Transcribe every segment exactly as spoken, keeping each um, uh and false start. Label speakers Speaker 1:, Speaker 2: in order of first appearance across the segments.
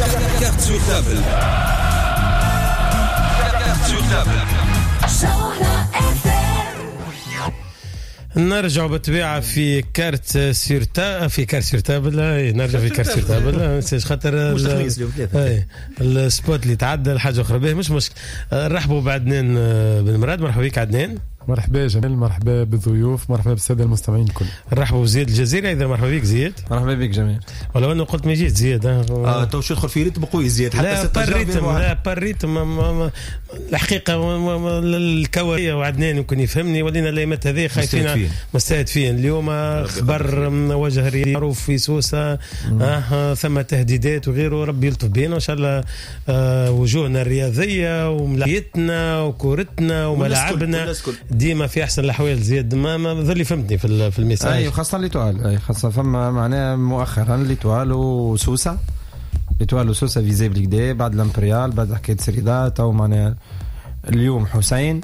Speaker 1: Carte sur table. Carte sur table.
Speaker 2: نرجع بالطبيعة في كارت سيرتا في كارت سيرتا بالله نرجع في كارت سيرتا بالله نسيش خاطر السبوت اللي تعدى الحاجة أخرى به مش مشكل. رحبوا بعدنان بن مراد. مرحبا بك عدنان.
Speaker 3: مرحبا جميل. مرحبا بالضيوف. مرحبا بالسادة المستمعين الكل.
Speaker 2: رحبوا بزياد الجزيرة. إذا مرحبا بك زياد.
Speaker 4: مرحبا بك جميل.
Speaker 2: ولو أنه قلت ما جيت زياد
Speaker 4: اه تو شو يدخل في ريتم قوي زياد
Speaker 2: حتى لا بريتم لا بريتم الحقيقة الكوارث وعدنان يمكن يفهمني ولينا الأيامات هذه خايفين مستهدفين. اليوم خبر وجه رياضي معروف في سوسة آه ثم تهديدات وغيره. ربي يلطف بينا إن شاء الله. آه وجوهنا الرياضية وملايتنا وكورتنا وملاعبنا ديما في احسن الاحوال. زياد ما ما ظل فهمتني في في الميساج.
Speaker 4: اي خاصه ليتوال اي خاصه فما معناها مؤخرا ليتوال وسوسه ليتوال وسوسه فيزيبل كدا بعد الامبريال بعد حكايه سريدات او معناها اليوم حسين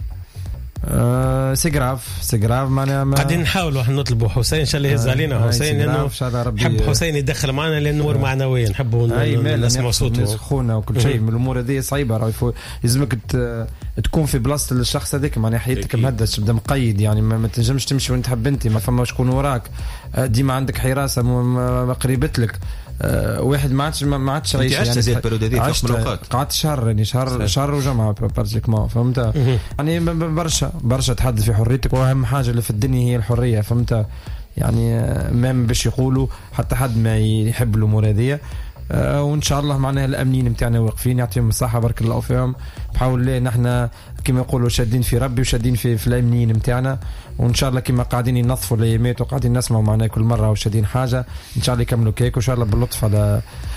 Speaker 4: أه سي غراف سي غراف معناها ما...
Speaker 2: قاعدين نحاولوا احنا نطلبوا حسين ان شاء الله يهز علينا حسين لانه نحب حسين يدخل معنا لانه نور معنويا نحبوا نسمع صوته
Speaker 4: خونا وكل شيء من الامور هذه صعيبه. راهي لازمك تكون في بلاصه الشخص هذاك معناها حياتك مهدد تبدا مقيد يعني ما تنجمش تمشي وين تحب انت ما فما شكون وراك ديما عندك حراسه ما قريبت لك. أه واحد ما عادش ما عادش
Speaker 1: عايش يعني زي البريود هذه في ملوقات
Speaker 4: قعدت شهر يعني شهر شهر وجمعه براتيكمون فهمت يعني برشا برشا تحدث في حريتك واهم حاجه اللي في الدنيا هي الحريه فهمت يعني مام باش يقولوا حتى حد ما يحب الامور هذه. أه وان شاء الله معناها الامنيين نتاعنا واقفين يعطيهم الصحه بارك الله فيهم. بحاول الله نحن كما يقولوا شادين في ربي وشادين في, في الامنيين نتاعنا وان شاء الله كما قاعدين ينظفوا الايامات وقاعدين نسمعوا معنا كل مره وشادين حاجه ان شاء الله يكملوا كيك وان شاء الله باللطف على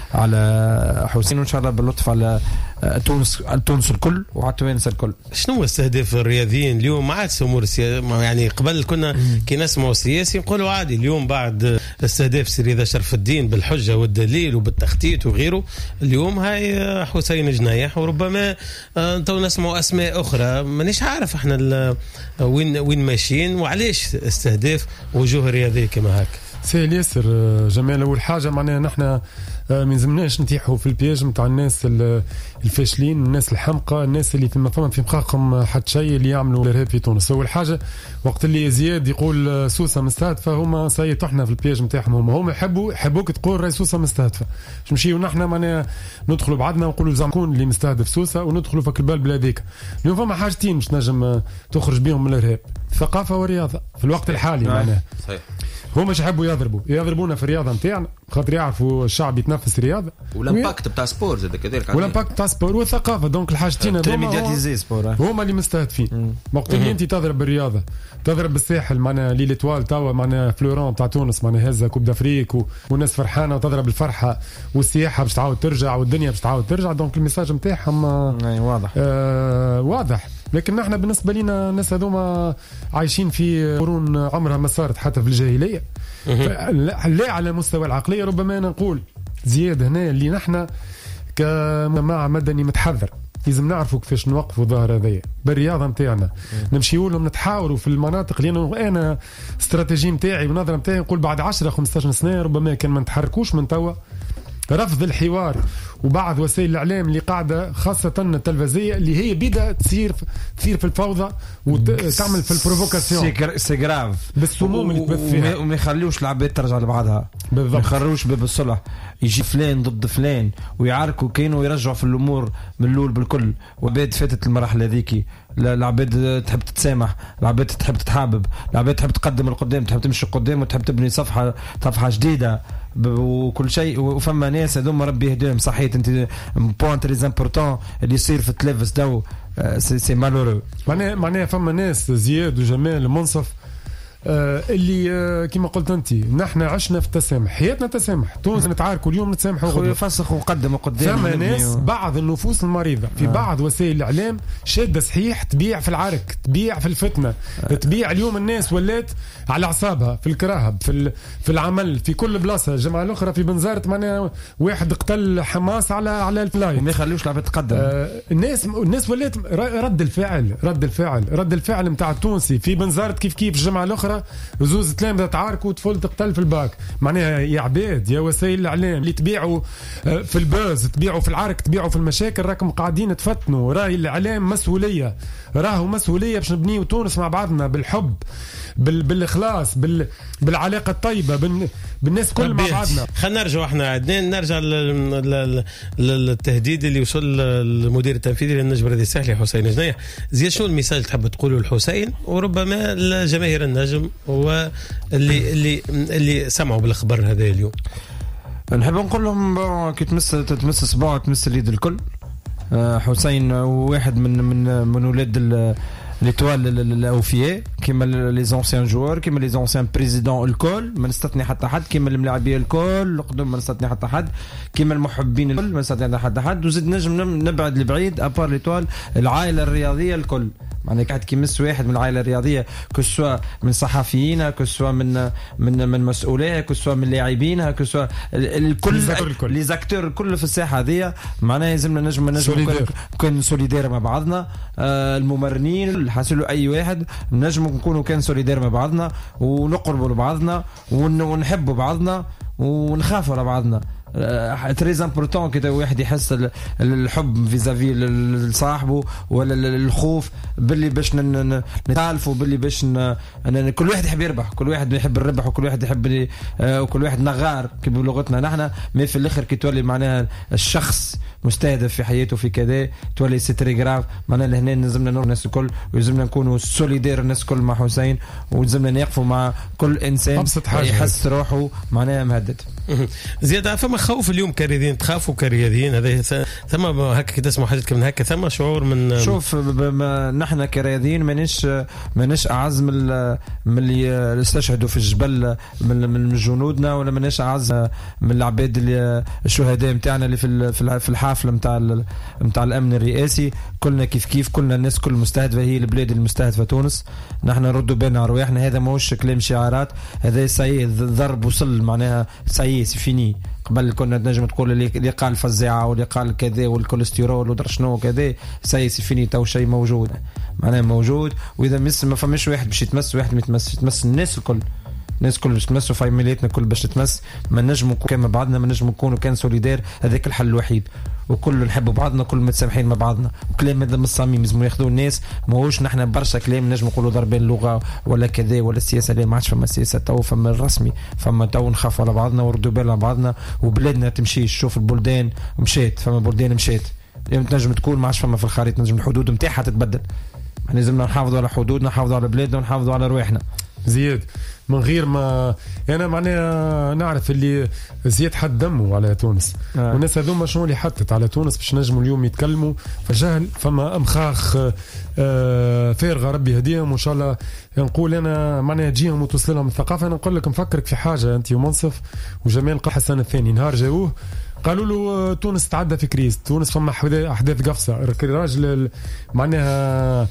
Speaker 4: على حسين وان شاء الله باللطف على تونس تونس الكل وعلى التوانسه الكل.
Speaker 2: شنو استهداف الرياضيين اليوم؟ ما عادش امور يعني قبل كنا كي نسمعوا سياسي نقولوا عادي. اليوم بعد استهداف سير رضا شرف الدين بالحجه والدليل وبالتخطيط وغيره اليوم هاي حسين جنايح وربما تو نسمعوا اسماء اخرى مانيش عارف احنا وين وين ماشيين وعلاش استهداف وجوه رياضيه كما هكا.
Speaker 3: سي ياسر جمال. اول حاجه معناها نحن من زمناش نتيحوا في البياج نتاع الناس الفاشلين الناس الحمقى الناس اللي في مفهوم في مخاخهم حد شيء اللي يعملوا الارهاب في تونس. اول حاجه وقت اللي زياد يقول سوسه مستهدفه هما سيطحنا في البياج نتاعهم هم هم يحبوا يحبوك تقول راي سوسه مستهدفه نمشيو نحن معناها ندخلوا بعدنا ونقولوا زعما كون اللي مستهدف سوسه وندخلوا في البال بلاديك. اليوم فما حاجتين باش نجم تخرج بهم من الارهاب ثقافه ورياضه في الوقت الحالي معناها
Speaker 1: صحيح.
Speaker 3: هما مش يحبوا يضربوا يضربونا في الرياضه نتاعنا خاطر يعرفوا الشعب يتنفس رياضه
Speaker 1: والامباكت بتاع سبور زاد كذلك
Speaker 3: والامباكت بتاع سبور والثقافه دونك الحاجتين هذوما هما اللي مستهدفين. وقت اللي انت تضرب بالرياضه تضرب بالساحل معنا لي ليتوال توا معنا فلورون تاع تونس معنا هزه كوب دافريك والناس فرحانه وتضرب الفرحه والسياحه باش تعاود ترجع والدنيا باش تعاود ترجع. دونك الميساج نتاعهم
Speaker 4: واضح
Speaker 3: آه واضح. لكن نحن بالنسبه لنا الناس هذوما عايشين في قرون عمرها ما صارت حتى في الجاهليه لا على مستوى العقليه. ربما أنا نقول زياد هنا اللي نحن كمجتمع مدني متحذر لازم نعرفوا كيفاش نوقفوا ظاهر هذايا بالرياضه نتاعنا نمشيوا لهم نتحاوروا في المناطق لانه انا استراتيجي نتاعي ونظره نتاعي نقول بعد عشرة خمسطاش سنه ربما كان ما نتحركوش من توا رفض الحوار وبعض وسائل الاعلام اللي قاعده خاصه التلفزيونيه اللي هي بدأ تصير تصير في الفوضى وتعمل في البروفوكاسيون
Speaker 4: سي غراف
Speaker 3: بالسموم اللي تبث فيها
Speaker 4: وما يخليوش العباد ترجع لبعضها بالضبط. ما يخروش باب الصلح يجي فلان ضد فلان ويعاركوا كانوا يرجعوا في الامور من الاول بالكل. وبعد فاتت المراحل هذيك العباد تحب تتسامح العباد تحب تتحابب العباد تحب تقدم القدام تحب تمشي قدام وتحب تبني صفحه صفحه جديده وكل شيء. وفما ناس هذوما ربي يهديهم صحيت انت بوين تري امبورطون اللي يصير في التلفز دو سي سي مالورو.
Speaker 3: معناها معناها فما ناس زياد وجمال منصف آه اللي آه كما قلت انت نحن عشنا في التسامح حياتنا تسامح تونس نتعاركوا اليوم نتسامحوا
Speaker 4: يفسخ وقدم وقدام.
Speaker 3: فما ناس بعض النفوس المريضه في آه. بعض وسائل الاعلام شاده صحيح تبيع في العرك تبيع في الفتنه آه. تبيع اليوم الناس ولات على اعصابها في الكراهب في في العمل في كل بلاصه. الجمعه الاخرى في بنزرت معناها واحد قتل حماس على على الفلاي
Speaker 4: وما يخليوش العباد تقدم.
Speaker 3: آه الناس الناس ولات رد الفعل رد الفعل رد الفعل نتاع التونسي في بنزرت كيف كيف الجمعه الاخرى فمتها زوز تلامذة تعاركوا وطفل تقتل في الباك. معناها يا عباد يا وسائل الاعلام اللي تبيعوا في الباز، تبيعوا في العرك، تبيعوا في المشاكل، راكم قاعدين تفتنوا. راهي الاعلام مسؤوليه، راهو مسؤوليه باش نبنيو تونس مع بعضنا بالحب، بال... بالاخلاص، بال... بالعلاقه الطيبه، بال... بالناس كل مع بعضنا.
Speaker 2: خلينا نرجع احنا عدنان، نرجع لل... للتهديد اللي وصل المدير التنفيذي للنجم الرياضي الساحلي حسين جنيح. زياد شنو المثال تحب تقوله لحسين وربما لجماهير النجم واللي اللي اللي سمعوا بالاخبار هذا اليوم؟
Speaker 4: نحب نقول لهم كي تمس تمس صباع تمس اليد الكل. حسين واحد من من من ولاد ليتوال الاوفياء كيما لي زونسيان جوار، كيما لي زونسيان بريزيدون الكل ما نستثني حتى حد، كيما الملاعبيه الكل القدم ما نستثني حتى حد، كيما المحبين الكل ما نستثني حتى حد. وزيد نجم نبعد لبعيد ابار ليتوال العائله الرياضيه الكل. معناها قاعد كيمس واحد من العائله الرياضيه، كسوا من صحفيين، كسوا من من من مسؤوليه، كسوا من لاعبين، كسوا الكل لي زاكتور الكل في الساحه هذه. معناها لازمنا نجم نجم نكون سوليدير مع بعضنا. آه الممرنين حاسلوا اي واحد نجم نكونوا كان سوليدير مع بعضنا ونقربوا لبعضنا ونحبوا بعضنا ونخافوا على بعضنا. تريز امبورطون كده واحد يحس الحب فيزافي لصاحبه ولا الخوف باللي باش نتالفوا، باللي باش كل واحد يحب يربح، كل واحد يحب الربح، وكل واحد يحب وكل واحد نغار كيف بلغتنا نحن. ما في الاخر كي تولي معناها الشخص مستهدف في حياته في كذا تولي سي تري غراف. معناها لهنا لازمنا نور الناس الكل، ولازمنا نكونوا سوليدير الناس الكل مع حسين، ولازمنا نقفوا مع كل انسان يحس روحه معناها مهدد.
Speaker 2: زيادة فما خوف اليوم كرياضيين، تخافوا كرياضيين هذا ثم هكا تسمع حاجات من هكا ثم شعور من
Speaker 4: شوف نحن كرياضيين مانيش مانيش اعز من من اللي استشهدوا في الجبل من من جنودنا، ولا مانيش اعز من العباد اللي الشهداء نتاعنا اللي في في الحافله نتاع نتاع الامن الرئاسي. كلنا كيف كيف، كلنا الناس كل مستهدفه، هي البلاد المستهدفه تونس. نحن نردوا بين ارواحنا، هذا ماهوش كلام شعارات، هذا سي ضرب وصل معناها سي سي فيني. قبل كنا نجم تقول اللي قال فزاعه واللي قال كذا والكوليسترول ودر شنو كذا، سي سي فيني تو شيء موجود معناها موجود. واذا مس ما فماش واحد باش يتمس، واحد ما يتمس، يتمس الناس الكل، الناس كل باش تمسوا فاميليتنا كل باش تتمس. ما نجموا كما بعضنا، ما نجموا نكونوا كان سوليدير، هذاك الحل الوحيد. وكل نحبوا بعضنا، كل متسامحين مع بعضنا. وكلام هذا من الصميم لازم ياخذوه الناس، ماهوش نحن برشا كلام نجم نقولوا ضربين اللغه ولا كذا ولا السياسه. لا ما عادش فما سياسه تو، فما الرسمي، فما تو نخافوا على بعضنا وردوا بالنا على بعضنا. وبلادنا تمشي، شوف البلدان مشيت، فما بلدان مشيت اليوم تنجم تكون ما عادش فما في الخريطه، نجم الحدود نتاعها تتبدل. لازمنا نحافظوا على حدودنا، نحافظوا على بلادنا، ونحافظوا على رواحنا.
Speaker 3: زياد من غير ما انا معناها نعرف اللي زياد حد دمه على تونس آه. والناس هذوما شنو اللي حطت على تونس باش نجموا اليوم يتكلموا فجهل. فما امخاخ آه فارغه ربي يهديهم، وان شاء الله نقول انا معناها تجيهم وتوصل لهم الثقافه. انا نقول لك نفكرك في حاجه انت ومنصف وجمال قال حسن الثاني، نهار جاوه قالوا له تونس تعدى في كريز، تونس فما احداث قفصه. الراجل معناها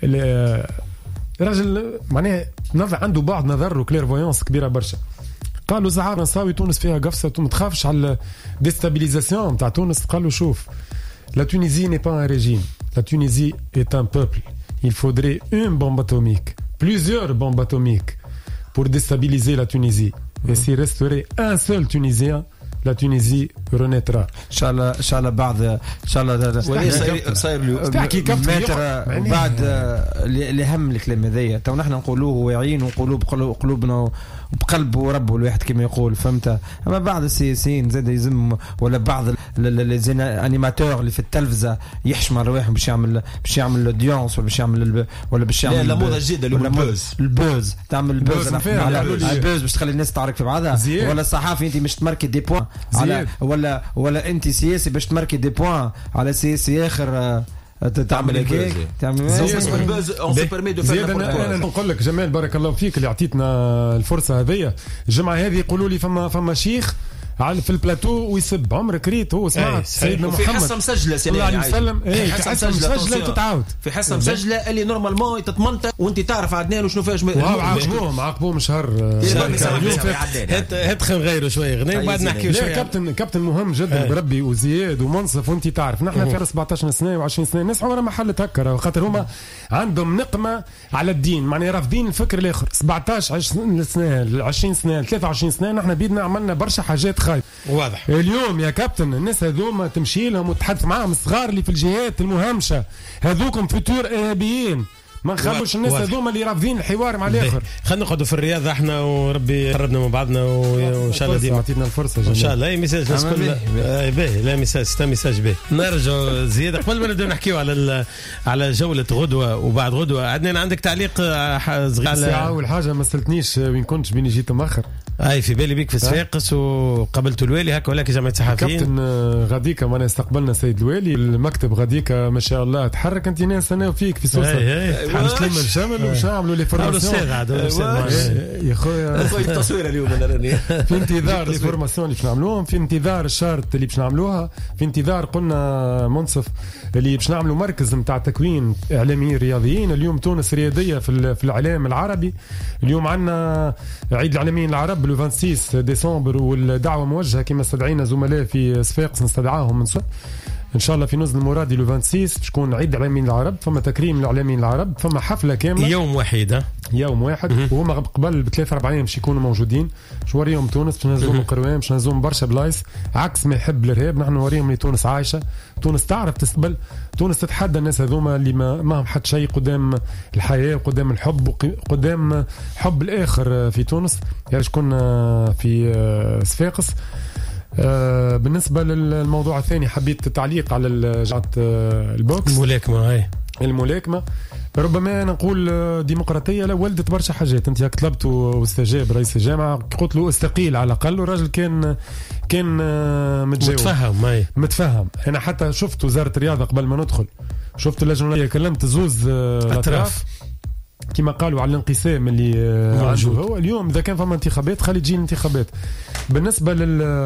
Speaker 3: راجل معناها نظر عنده بعض نظر وكليرفويونس كبيره برشا. قالوا زعار نساوي تونس فيها قفصه، ما تخافش على ديستابيليزاسيون تاع تونس. قالوا شوف لا تونيزي ني با ان ريجيم، لا تونيزي est un peuple. Il faudrait une bombe atomique, plusieurs bombes atomiques pour déstabiliser la Tunisie. Et s'il resterait un seul Tunisien, la Tunisie renaîtra.
Speaker 4: ان شاء الله ان شاء الله بعد ان شاء الله
Speaker 1: صاير اليوم
Speaker 3: تحكي
Speaker 4: متر بعد الاهم الكلام هذايا تو نحن نقولوه واعيين ونقولوه بقلوبنا وبقلب ورب الواحد كما يقول، فهمت. اما بعض السياسيين زاد يزم ولا بعض الانيماتور اللي في التلفزه يحشم رواحهم باش يعمل باش يعمل الاودينس ولا باش يعمل ولا باش يعمل
Speaker 1: لا موضه جديده اللي هو البوز
Speaker 4: البوز تعمل البوز على البوز باش تخلي الناس تعرف في بعضها. ولا الصحافي انت مش تماركي دي بوين على ولا ولا انت سياسي باش تماركي دي بوين على سياسي اخر تعمل هيك تعمل
Speaker 3: زياد. انا نقول لك جمال بارك الله فيك اللي اعطيتنا الفرصه هذه. الجمعه هذه يقولوا لي فما فما شيخ على في البلاتو ويسب. عمرك ريت هو سمعت سيدنا محمد
Speaker 1: في حصه مسجله
Speaker 3: صلى الله عليه وسلم
Speaker 1: ايه
Speaker 3: حصه مسجله تتعاود
Speaker 1: في حصه مسجله اللي نورمالمون تتمنطق وانت تعرف عدنان وشنو فيهاش.
Speaker 3: عاقبوهم عاقبوهم شهر
Speaker 2: هات خلينا نغيروا شويه غني وبعد نحكيوا شويه.
Speaker 3: كابتن كابتن مهم جدا بربي وزياد ومنصف وانت تعرف نحن في سبعطاش سنه وعشرين سنه الناس عمرها ما حلت هكا خاطر هما عندهم نقمه على الدين معناها رافضين الفكر الاخر. سبعطاش سنه عشرين سنه ثلاثة وعشرين سنه نحن بيدنا عملنا برشا حاجات خايبه
Speaker 2: واضح.
Speaker 3: اليوم يا كابتن الناس هذوما تمشي لهم وتحدث معاهم الصغار اللي في الجهات المهمشه هذوكم فطور ارهابيين ما نخلوش الناس هذوما اللي رافضين الحوار مع الاخر.
Speaker 2: خلينا نقعدوا في الرياضه احنا وربي قربنا من بعضنا وان شاء الله ديما
Speaker 3: عطينا الفرصه
Speaker 2: ان شاء الله. اي ميساج الناس كلها باهي لا ميساج ستا ميساج باهي. نرجع زياده قبل ما نبداو نحكيو على على جوله غدوه وبعد غدوه. عدنان عندك تعليق صغير على
Speaker 3: اول حاجه ما سالتنيش وين كنتش بيني جيت مؤخر.
Speaker 2: اي في بالي بيك في صفاقس وقابلت الوالي هكا ولكن جامعه صحفيين
Speaker 3: كابتن غاديكا ما استقبلنا سيد الوالي المكتب غاديكا ما شاء الله تحرك. انت ناس انا وفيك في سوسه باش نلم الجمل وش نعملوا لي فورماسيون يا خويا
Speaker 1: خويا التصوير اليوم انا راني
Speaker 3: في انتظار لي فورماسيون اللي باش نعملوهم في انتظار الشارت اللي باش نعملوها في انتظار قلنا منصف اللي باش نعملوا مركز نتاع تكوين اعلاميين رياضيين. اليوم تونس رياضيه في في الاعلام العربي. اليوم عندنا عيد الاعلاميين العرب لو ستة وعشرين ديسمبر والدعوه موجهه كما استدعينا زملاء في صفاقس نستدعاهم من سوق ان شاء الله في نزل المرادي لو ستة وعشرين باش تكون عيد الاعلاميين العرب. فما تكريم الاعلاميين العرب فما حفله كامله
Speaker 2: يوم واحد
Speaker 3: يوم واحد وهما قبل بثلاث اربع ايام باش يكونوا موجودين. باش نوريهم تونس باش نهزوهم القروان باش نهزوهم برشا بلايص عكس ما يحب الارهاب. نحن نوريهم اللي تونس عايشه تونس تعرف تستقبل تونس تتحدى الناس هذوما اللي ما معهم حد شيء قدام الحياه وقدام الحب وقدام حب الاخر في تونس. يعني كنا في صفاقس. آه بالنسبة للموضوع الثاني حبيت تعليق على جعة آه البوكس
Speaker 2: الملاكمة. هاي
Speaker 3: الملاكمة ربما نقول ديمقراطية لا ولدت برشا حاجات. انت طلبت واستجاب رئيس الجامعة قلت له استقيل على الأقل والراجل كان كان آه متجاوب
Speaker 2: متفهم. هاي
Speaker 3: متفهم. أنا حتى شفت وزارة الرياضة قبل ما ندخل شفت اللجنة كلمت زوز آه الأطراف كما قالوا على الانقسام اللي موجود. هو اليوم اذا كان فما انتخابات خلي تجي الانتخابات. بالنسبه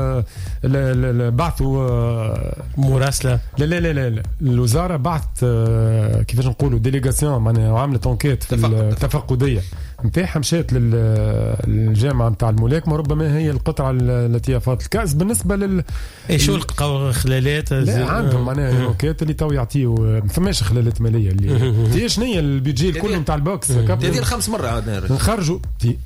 Speaker 3: لل بعثوا
Speaker 2: مراسله
Speaker 3: لا لا لا لا الوزاره بعثت كيفاش نقولوا ديليغاسيون معناها عملت انكيت في التفقديه نتاعها مشات للجامعه نتاع الملاكمه. ربما هي القطعه التي فات الكاس. بالنسبه لل
Speaker 2: اي شو لقاو خلالات
Speaker 3: عندهم معناها انكيت اللي تو يعطيو ما فماش خلالات ماليه اللي هي شنو هي البيدجي الكل نتاع البوكس
Speaker 1: تدير خمس مرة عادنا
Speaker 3: نخرجوا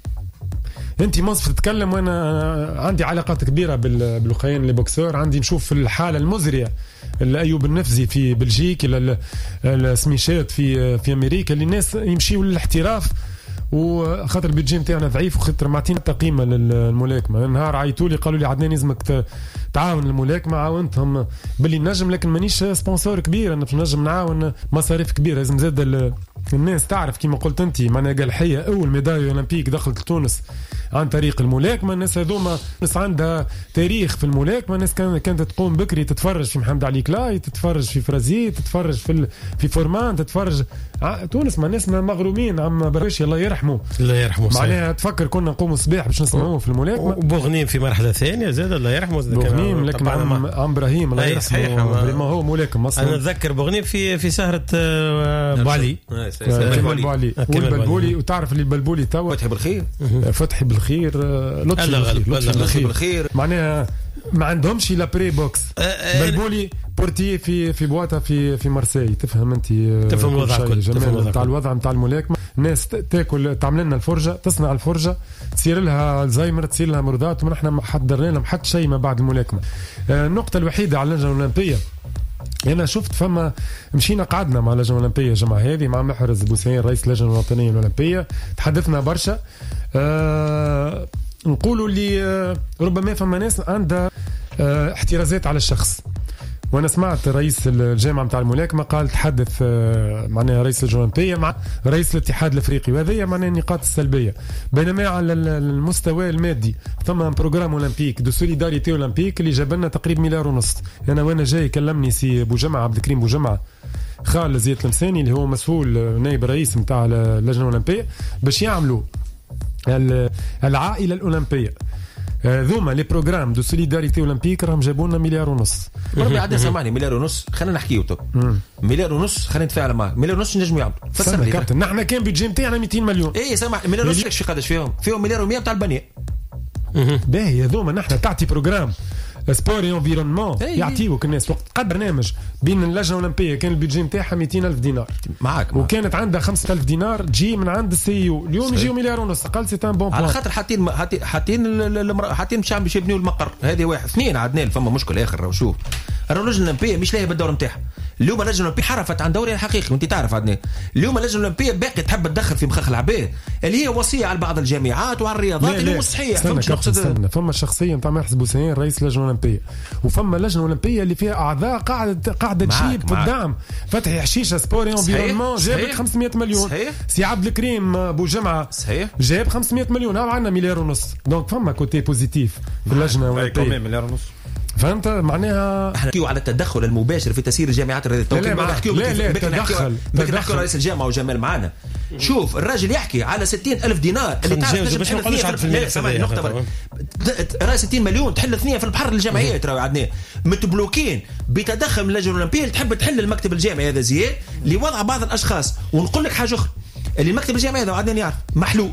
Speaker 3: انت منصف تتكلم وانا عندي علاقات كبيره بالخيان اللي بوكسور. عندي نشوف الحاله المزريه الايوب النفزي في بلجيك الى السميشات في في امريكا اللي الناس يمشيوا للاحتراف وخاطر البيدجي نتاعنا ضعيف وخاطر معطينا قيمه للملاكمه. نهار عيطوا لي قالوا لي عدنان لازمك تعاون الملاكمه عاونتهم باللي نجم لكن مانيش سبونسور كبير انا باش نجم نعاون مصاريف كبيره. لازم زاد الناس تعرف كما قلت انت معناها قالحيه اول ميداليه اولمبيك دخلت لتونس عن طريق الملاكمه. الناس هذوما ناس عندها تاريخ في الملاكمه. الناس كانت تقوم بكري تتفرج في محمد علي كلاي تتفرج في فرازي تتفرج في في فورمان تتفرج ع... تونس ما ناس مغرومين عم برشي الله يرحمه
Speaker 2: الله يرحمه
Speaker 3: معناها تفكر كنا نقوموا الصباح باش نسمعوه في الملاكمه.
Speaker 2: وبوغنيم في مرحله ثانيه زاد الله يرحمه
Speaker 3: بوغنيم لكن عم, عم ابراهيم الله يرحمه ما هو ملاكم اصلا.
Speaker 2: انا اتذكر بوغنيم في في سهره ابو علي
Speaker 3: ابو علي والبلبولي وتعرف اللي البلبولي توا
Speaker 1: فتحي بالخير
Speaker 3: فتحي بالخير لطفي بالخير بالخير معناها ما عندهمش لا بري بوكس. بلبولي بورتي في في بواتا في في مارسي تفهم انت
Speaker 2: تفهم الوضع
Speaker 3: كل نتاع الوضع نتاع الملاكمه. الناس تاكل تعمل لنا الفرجه تصنع الفرجه تصير لها الزهايمر تصير لها مرضات ونحن ما حضرنا لهم حتى شيء ما بعد الملاكمه. النقطه الوحيده على اللجنه الاولمبيه أنا شفت فما مشينا قعدنا مع اللجنة الأولمبية الجماعة هذه مع محرز بوسعين رئيس اللجنة الوطنية الأولمبية تحدثنا برشا. أه نقولوا اللي أه ربما فما ناس عندها أه احترازات على الشخص. وانا سمعت رئيس الجامعه نتاع الملاكمه قال تحدث معناها رئيس اللجنه الاولمبيه مع رئيس الاتحاد الافريقي وهذه معناها النقاط السلبيه. بينما على المستوى المادي ثم بروجرام اولمبيك دو سوليداريتي اولمبيك اللي جاب لنا تقريبا مليار ونص. انا وانا جاي كلمني سي بوجمعه عبد الكريم بوجمعه خال زياد المساني اللي هو مسؤول نائب رئيس نتاع اللجنه الاولمبيه باش يعملوا العائله الاولمبيه. ذوما لي بروغرام دو سوليداريتي اولمبيك راهم جابوا لنا مليار ونص.
Speaker 1: ربي عاد سامعني مليار ونص خلينا نحكيو تو مليار ونص خلينا نتفاعل معاك مليار ونص نجموا يعملوا
Speaker 3: فسر لي كابتن نحن كان بيجي نتاعنا مئتين مليون
Speaker 1: اي سامع مليار ونص شي قداش فيهم فيهم مليار ومية تاع البنيه
Speaker 3: باهي هذوما نحن تعطي بروغرام سبور انفيرونمون يعطيوك الناس وقت قد برنامج بين اللجنه الاولمبيه كان البيجي نتاعها مئتين ألف دينار
Speaker 1: معاك
Speaker 3: وكانت عندها خمسة آلاف دينار تجي من عند السي او اليوم يجيو مليار ونص قال سي ان بون
Speaker 1: على خاطر حاطين حاطين حاطين مش عم باش يبنيو المقر هذه واحد اثنين عدنا فما مشكل اخر وشوف اللجنه الاولمبيه مش لاهيه بالدور نتاعها اليوم اللجنه الاولمبيه حرفت عن دورها الحقيقي وانت تعرف عدنا اليوم اللجنه الاولمبيه باقي تحب تدخل في مخاخ العباد اللي هي وصيه على بعض الجامعات وعلى الرياضات اللي مش صحيح
Speaker 3: فهمت فما الشخصيه نتاع محسن بوسعين رئيس اللجنه الاولمبيه وفما لجنه اولمبيه اللي فيها اعضاء قاعده قاعده تجيب قدام فتحي حشيشه سبور انفيرونمون جاب خمسمية مليون سي عبد الكريم ابو جمعه
Speaker 1: صحيح
Speaker 3: جاب خمسمية مليون ها عندنا مليار ونص دونك فما كوتي بوزيتيف في اللجنه الاولمبيه
Speaker 4: مليار ونص
Speaker 3: فهمت معناها
Speaker 1: احنا نحكيو على التدخل المباشر في تسيير الجامعات الرياضيه
Speaker 3: لا لا نحكيو لا لا تدخل
Speaker 1: نحكيو رئيس الجامعه وجمال معانا شوف الراجل يحكي على ستين ألف دينار اللي تعرف باش ما نقولوش على النقطه راه ستين مليون تحل اثنين في البحر الجامعيات راهو عندنا متبلوكين بتدخل من اللجنه الاولمبيه اللي تحب تحل المكتب الجامعي هذا زياد لوضع بعض الاشخاص ونقول لك حاجه اخرى اللي المكتب الجامعي هذا عندنا يعرف محلول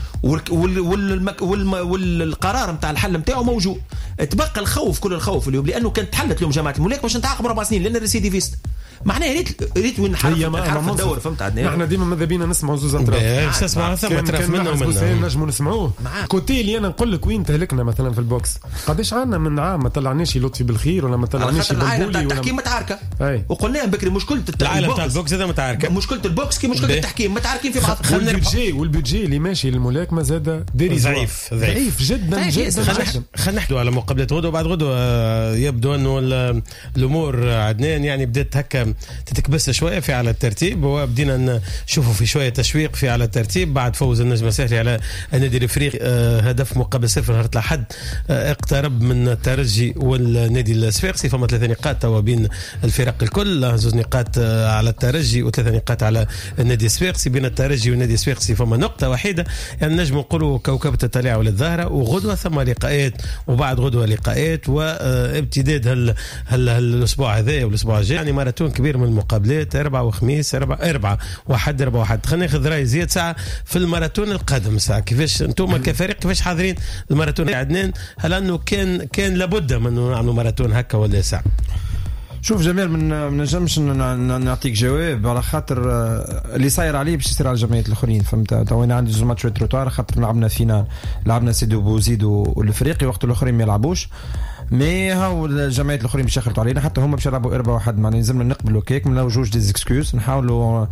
Speaker 1: والقرار نتاع الحل نتاعو موجود تبقى الخوف كل الخوف اليوم لانه كانت تحلت اليوم جماعه الملاك باش نتعاقب اربع سنين لان الريسيديفيست معناها ريت ريت وين حرف الدور فهمت عندنا
Speaker 3: احنا ديما ماذا بينا نسمعوا زوز اطراف
Speaker 2: نسمع ثم اطراف منه
Speaker 3: ومنه نجموا نسمعوه كوتي اللي انا نقول لك وين تهلكنا مثلا في البوكس قداش عندنا من عام ما طلعناش لطفي بالخير ولا ما طلعناش
Speaker 1: بلبولي ولا التحكيم متعاركه وقلنا بكري مشكله
Speaker 2: العالم تاع البوكس هذا متعاركه
Speaker 1: مشكله البوكس كي مشكله التحكيم متعاركين في بعض
Speaker 3: والبيدجي والبيدجي اللي ماشي للملاك ما زاد
Speaker 2: ضعيف
Speaker 3: ضعيف جدا جدا
Speaker 2: خلينا نحكوا على مقابله غدوه بعد غدوه يبدو انه الامور عدنان يعني بدات هكا تتكبس شويه في على الترتيب وبدينا نشوفوا في شويه تشويق في على الترتيب بعد فوز النجم الساحلي على النادي الافريقي هدف مقابل صفر نهار الأحد اقترب من الترجي والنادي الصفاقسي فما ثلاث نقاط توا بين الفرق الكل زوج نقاط على الترجي وثلاث نقاط على النادي الصفاقسي بين الترجي والنادي الصفاقسي فما نقطه واحده يعني نجم نقولوا كوكبه الطليعه للظاهره وغدوه ثم لقاءات وبعد غدوه لقاءات وابتداد هال هال الاسبوع هذا والاسبوع الجاي يعني ماراثون كبير من المقابلات أربعة وخميس أربعة أربعة واحد أربعة واحد خلينا ناخذ رأي زياد ساعة في الماراثون القادم ساعة كيفاش أنتم كفريق كيفاش حاضرين الماراثون عدنان هل أنه كان كان لابد من أنه نعملوا ماراثون هكا ولا ساعة؟
Speaker 4: شوف جميل من من نجمش نعطيك جواب على خاطر اللي صاير عليه باش يصير على الجمعيات الاخرين فهمت تو انا عندي زوج ماتش تروتوار خاطر لعبنا فينال لعبنا سيدو بوزيد والافريقي وقت الاخرين ما يلعبوش مي هاو الجمعيات الاخرين باش يخلطوا علينا حتى هم باش يلعبوا أربعة واحد معناها لازمنا نقبلوا كيك من جوج دي زيكسكوز نحاولوا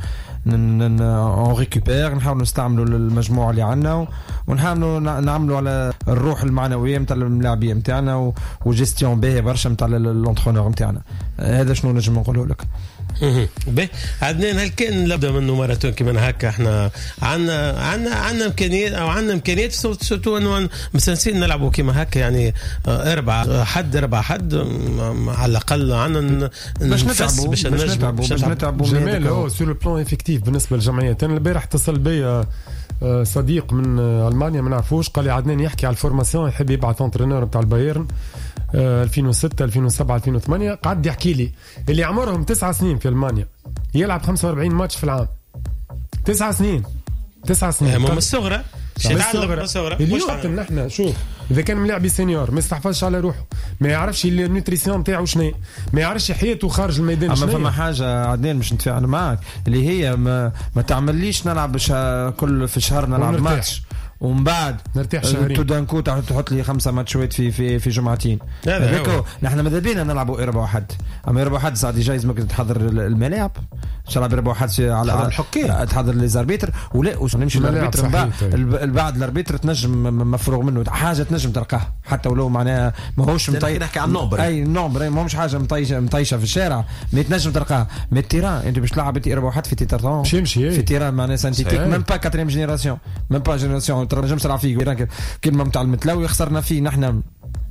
Speaker 4: اون ريكوبير نحاولوا نستعملوا المجموعه اللي عندنا ونحاولوا نعملوا على الروح المعنويه نتاع اللاعبين نتاعنا وجيستيون باهيه برشا نتاع الانترونور نتاعنا هذا شنو نجم نقوله لك
Speaker 2: به عدنان هل كان لابد منه ماراثون كمان هكا احنا عندنا عندنا عندنا امكانيات او عندنا امكانيات سورتو انه مسنسين نلعبوا كما هكا يعني اربعه حد اربعه حد على الاقل عندنا
Speaker 4: باش نتعبوا باش نتعبوا باش نتعبوا
Speaker 3: جميل هو سور لو بلان افكتيف بالنسبه للجمعيات انا البارح اتصل بيا صديق من المانيا ما نعرفوش قال لي عدنان يحكي على الفورماسيون يحب يبعث انترينور نتاع البايرن ألفين وستة ألفين وسبعة ألفين وثمانية قعد يحكي لي اللي عمرهم تسعة سنين في ألمانيا يلعب خمسة وأربعين ماتش في العام تسعة سنين تسعة سنين
Speaker 2: من الصغرى
Speaker 3: من الصغرى اليوم نحن شوف اذا كان ملاعبي سينيور ما يستحفظش على روحه ما يعرفش النيوتريسيون نتاعو شنو ما يعرفش حياته خارج الميدان
Speaker 4: شنو اما فما حاجه عدنان مش نتفاعل معك اللي هي ما, ما تعمليش نلعب كل في شهر نلعب ماتش ومن بعد
Speaker 3: نرتاح شهرين
Speaker 4: تو دانكو تحط لي خمسه ماتشات في في في جمعتين هذاك نحن ماذا بينا نلعبوا أربعة واحد اما أربعة واحد ساعه ديجا لازمك تحضر الملاعب تلعب أربعة واحد على
Speaker 1: الحكام
Speaker 4: تحضر لي زاربيتر ولا ونمشي للاربيتر من بعد الاربيتر تنجم مفروغ منه حاجه تنجم تلقاها حتى ولو معناها ماهوش
Speaker 1: مطيش نحكي عن النومبر
Speaker 4: اي النومبر ماهوش حاجه مطيشه مطيشه في الشارع ما تنجم تلقاها مي التيران انت باش تلعب أربعة واحد في تيتر في تيران معناها سانتيتيك ميم با كاتريام جينيراسيون ميم با جينيراسيون تنجم تلعب فيه كلمه نتاع المتلاوي خسرنا فيه نحن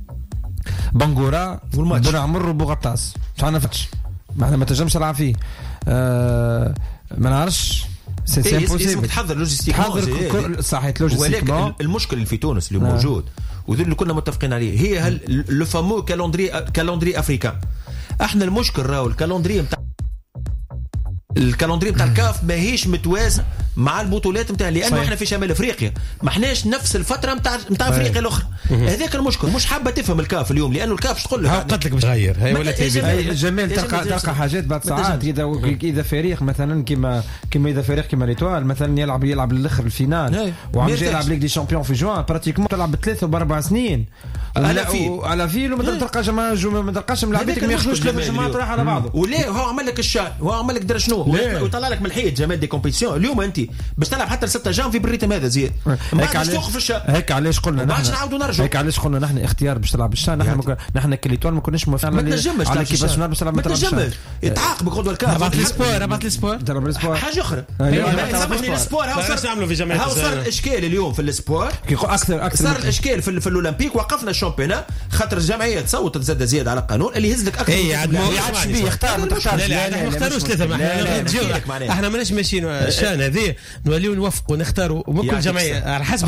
Speaker 4: بنغورا والماتش عمر وبوغطاس مش عارف معنا ما تنجمش تلعب فيه أه ما نعرفش سي سي امبوسيبل
Speaker 1: تحضر لوجيستيك
Speaker 4: تحضر صحيح لوجيستيك
Speaker 1: المشكل اللي في تونس اللي موجود وذل اللي كنا متفقين عليه هي هل لو فامو كالندري كالندري افريكان. احنا المشكل راهو الكالندري نتاع الكالندري نتاع الكاف ماهيش متوازن مع البطولات نتاع لانه صحيح. احنا في شمال افريقيا ما احناش نفس الفتره نتاع نتاع افريقيا الاخرى. هذاك المشكل مش حابه تفهم الكاف اليوم لانه الكاف تقول لك
Speaker 2: قلت لك باش تغير هي ولا
Speaker 4: تبي جمال تلقى تلقى حاجات بعد ساعات اذا اذا فريق مثلا كما كما اذا فريق كما ليتوال مثلا يلعب يلعب للاخر الفينال وعم يلعب ليك دي شامبيون في جوان براتيكمون تلعب بثلاث وباربع سنين على في على في وما تلقاش ما تلقاش ملاعبيك ما ياخذوش ثلاث جماعات راح على بعضه.
Speaker 1: وليه هو عمل لك الشان هو عمل لك در شنو ويطلع لك من الحيط جمال دي كومبيتيسيون. اليوم انت باش تلعب حتى ستة جانفي بالريتم هذا زياد
Speaker 4: هيك علاش توقف الشان هيك علاش قلنا
Speaker 1: نحن نعاودوا نرجعوا
Speaker 4: هيك علاش قلنا نحن اختيار باش تلعب الشان نحن نحن كليتوال ما كناش موافقين
Speaker 1: على كيفاش
Speaker 4: باش تلعب ما تلعبش
Speaker 1: يتعاقبك غدوه الكاف
Speaker 2: بعد السبور بعد السبور
Speaker 4: تلعب السبور
Speaker 1: حاجه اخرى.
Speaker 2: سامحني السبور هاو نعملوا في جماعه
Speaker 1: صار الاشكال اليوم في السبور
Speaker 4: اكثر اكثر
Speaker 1: صار الاشكال في, في الاولمبيك وقفنا الشامبيونات خاطر الجمعيه تصوت تزاد زياده على القانون اللي يهز لك اكثر.
Speaker 2: اي عاد ما يعرفش بيه يختار ما تختارش. لا لا ما نختاروش ثلاثه احنا احنا ماناش ماشيين الشان هذه نوليو نوفقوا نختاروا من كل جمعيه على حسب